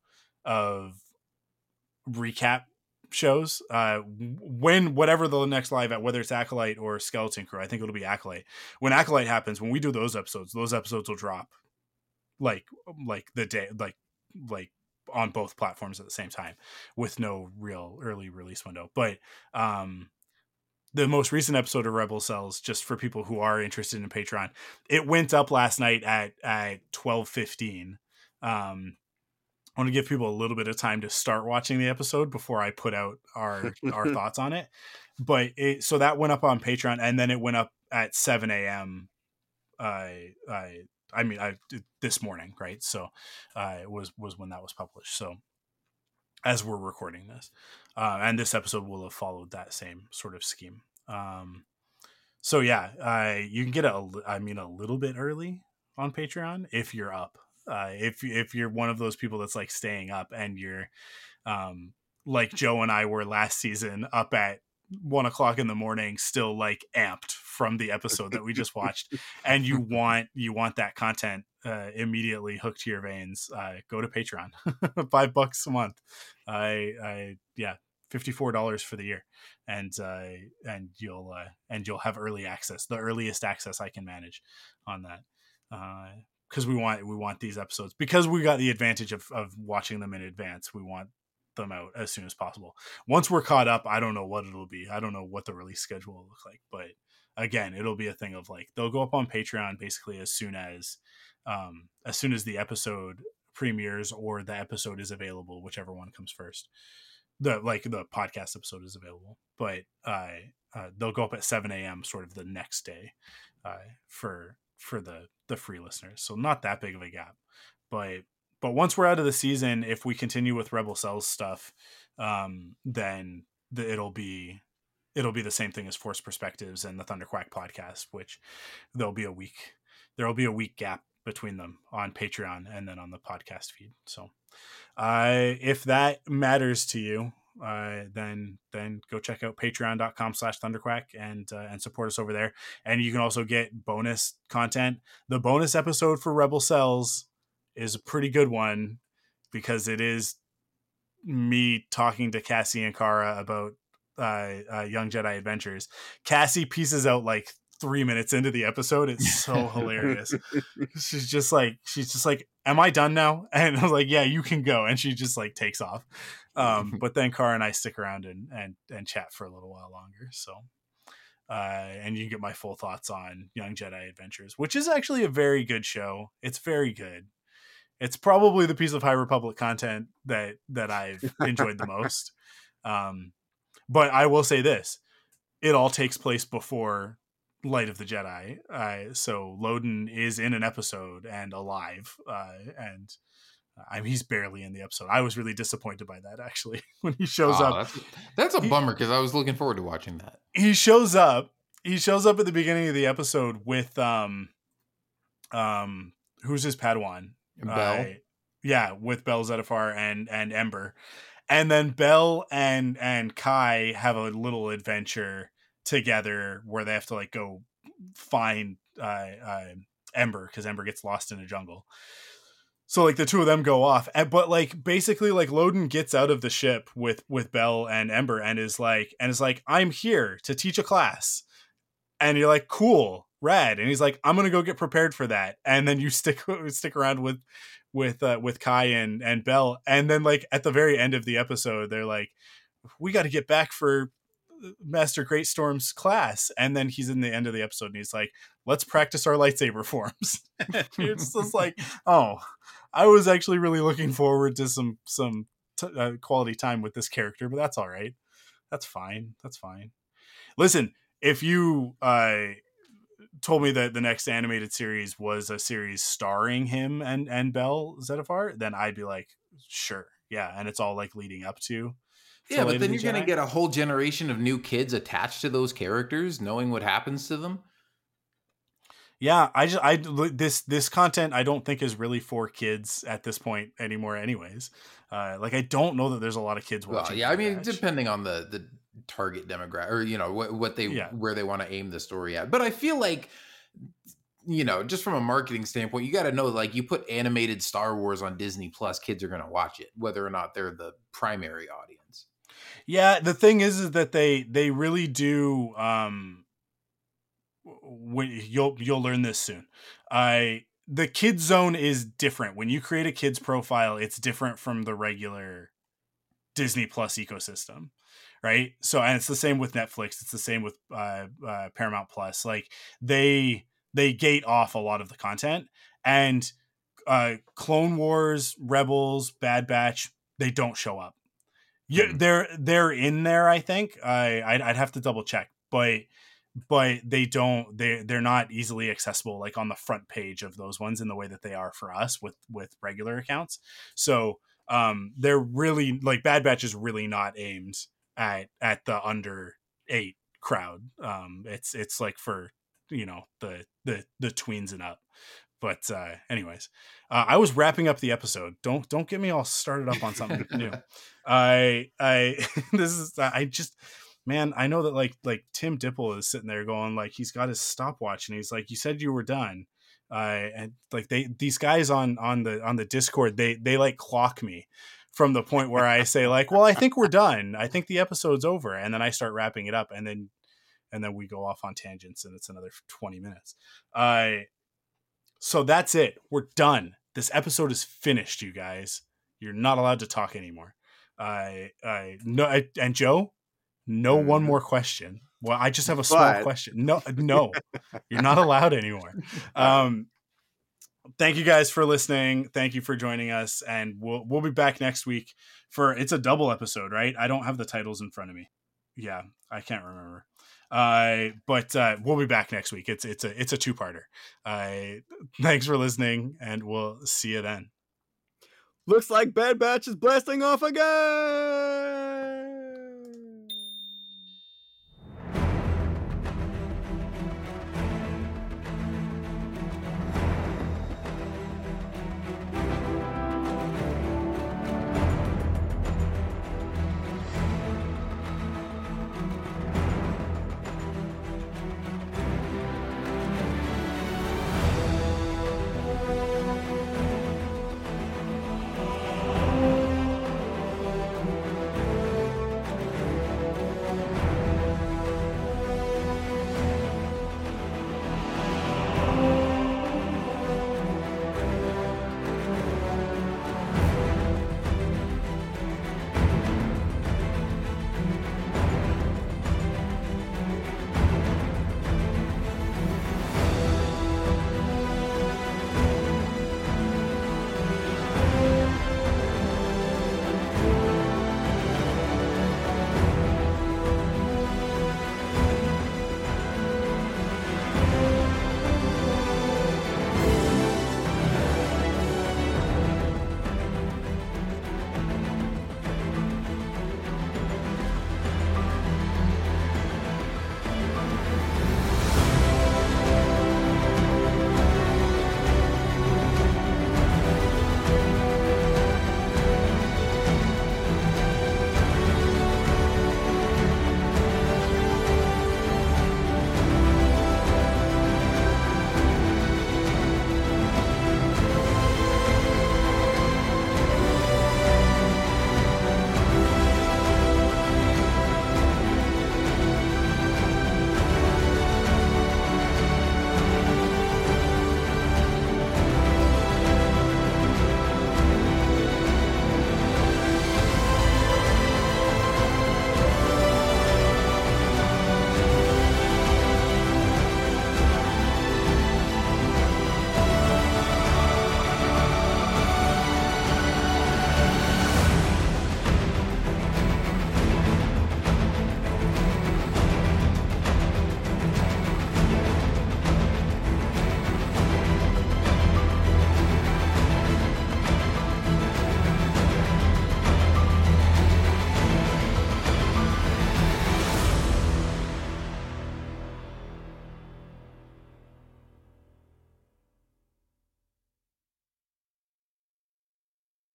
B: recap shows, when whatever the next live at, whether it's Acolyte or Skeleton Crew, I think it'll be Acolyte. When Acolyte happens, when we do those episodes will drop like the day, like on both platforms at the same time, with no real early release window. But the most recent episode of Rebel Cells, just for people who are interested in Patreon, it went up last night at 12:15. I want to give people a little bit of time to start watching the episode before I put out our thoughts on it. But so that went up on Patreon, and then it went up at 7 a.m. This morning, right? So it was when that was published. So as we're recording this, and this episode will have followed that same sort of scheme. So yeah, you can get a little bit early on Patreon if you're up. If you're one of those people that's like staying up, and you're like Joe and I were last season, up at 1:00 in the morning, still like amped from the episode that we just watched, and you want that content immediately hooked to your veins, go to Patreon. $5 a month. Yeah, $54 for the year, and you'll have early access, the earliest access I can manage on that, because we want these episodes, because we got the advantage of watching them in advance. We want them out as soon as possible. Once we're caught up, I don't know what it'll be. I don't know what the release schedule will look like, but again, it'll be a thing of like, they'll go up on Patreon basically as soon as the episode premieres, or the episode is available, whichever one comes first. The podcast episode is available, but they'll go up at 7 a.m. sort of the next day, for the free listeners. So not that big of a gap, but once we're out of the season, if we continue with Rebel Cells stuff, then it'll be the same thing as Force Perspectives and the Thunderquack podcast, which there'll be a week gap between them on Patreon and then on the podcast feed. So if that matters to you, then go check out patreon.com/thunderquack and support us over there. And you can also get bonus content. The bonus episode for Rebel Cells is a pretty good one because it is me talking to Cassie and Kara about Young Jedi Adventures. Cassie pieces out like 3 minutes into the episode. It's so hilarious. She's just like, am I done now? And I was like, yeah, you can go. And she just like takes off. But then Kara and I stick around and chat for a little while longer. So, and you can get my full thoughts on Young Jedi Adventures, which is actually a very good show. It's very good. It's probably the piece of High Republic content that I've enjoyed the most. But I will say this, it all takes place before Light of the Jedi. So Loden is in an episode and alive. And he's barely in the episode. I was really disappointed by that, actually, when he shows up.
C: That's a bummer because I was looking forward to watching that.
B: He shows up at the beginning of the episode with who's his Padawan?
C: Bell.
B: With Bell Zettifar and Ember. And then Bell and Kai have a little adventure together where they have to like go find Ember because Ember gets lost in a jungle. So like the two of them go off, but like basically like Loden gets out of the ship with Bell and Ember and is like I'm here to teach a class, and you're like cool, rad, and he's like I'm gonna go get prepared for that, and then you stick around with Kai and Bell, and then like at the very end of the episode they're like we got to get back for Master Greatstorm's class, and then he's in the end of the episode and he's like let's practice our lightsaber forms. It's just like, oh, I was actually really looking forward to some quality time with this character, but that's all right. That's fine. Listen, if you told me that the next animated series was a series starring him and Bell Zettifar, then I'd be like, sure, yeah, and it's all like leading up to.
C: Yeah, but then you're going to get a whole generation of new kids attached to those characters, knowing what happens to them.
B: Yeah, this content I don't think is really for kids at this point anymore. Anyways, like I don't know that there's a lot of kids watching.
C: Well, yeah, I mean, depending on the target demographic or where they want to aim the story at. But I feel like, just from a marketing standpoint, you got to know like you put animated Star Wars on Disney Plus, kids are going to watch it, whether or not they're the primary audience.
B: Yeah, the thing is that they really do. You'll learn this soon. The kids zone is different. When you create a kids profile, it's different from the regular Disney Plus ecosystem, right? So, and it's the same with Netflix. It's the same with Paramount Plus. Like they gate off a lot of the content, and Clone Wars, Rebels, Bad Batch, they don't show up. Yeah, they're in there. I think I'd have to double check, but they don't. They're not easily accessible like on the front page of those ones in the way that they are for us with regular accounts. So they're really like Bad Batch is really not aimed at the under 8 crowd. It's like for the tweens and up. But anyways, I was wrapping up the episode. Don't get me all started up on something new. I know that like Tim Dipple is sitting there going like he's got his stopwatch and he's like, you said you were done. And like these guys on the Discord, they like clock me from the point where I say like, well, I think we're done. I think the episode's over. And then I start wrapping it up and then we go off on tangents and it's another 20 minutes. So that's it. We're done. This episode is finished, you guys. You're not allowed to talk anymore. No, and Joe, no one more question. Well, I just have a small question. No, you're not allowed anymore. Thank you guys for listening. Thank you for joining us. And we'll be back next week it's a double episode, right? I don't have the titles in front of me. Yeah, I can't remember. But we'll be back next week. It's a 2-parter. Thanks for listening and we'll see you then.
A: Looks like Bad Batch is blasting off again.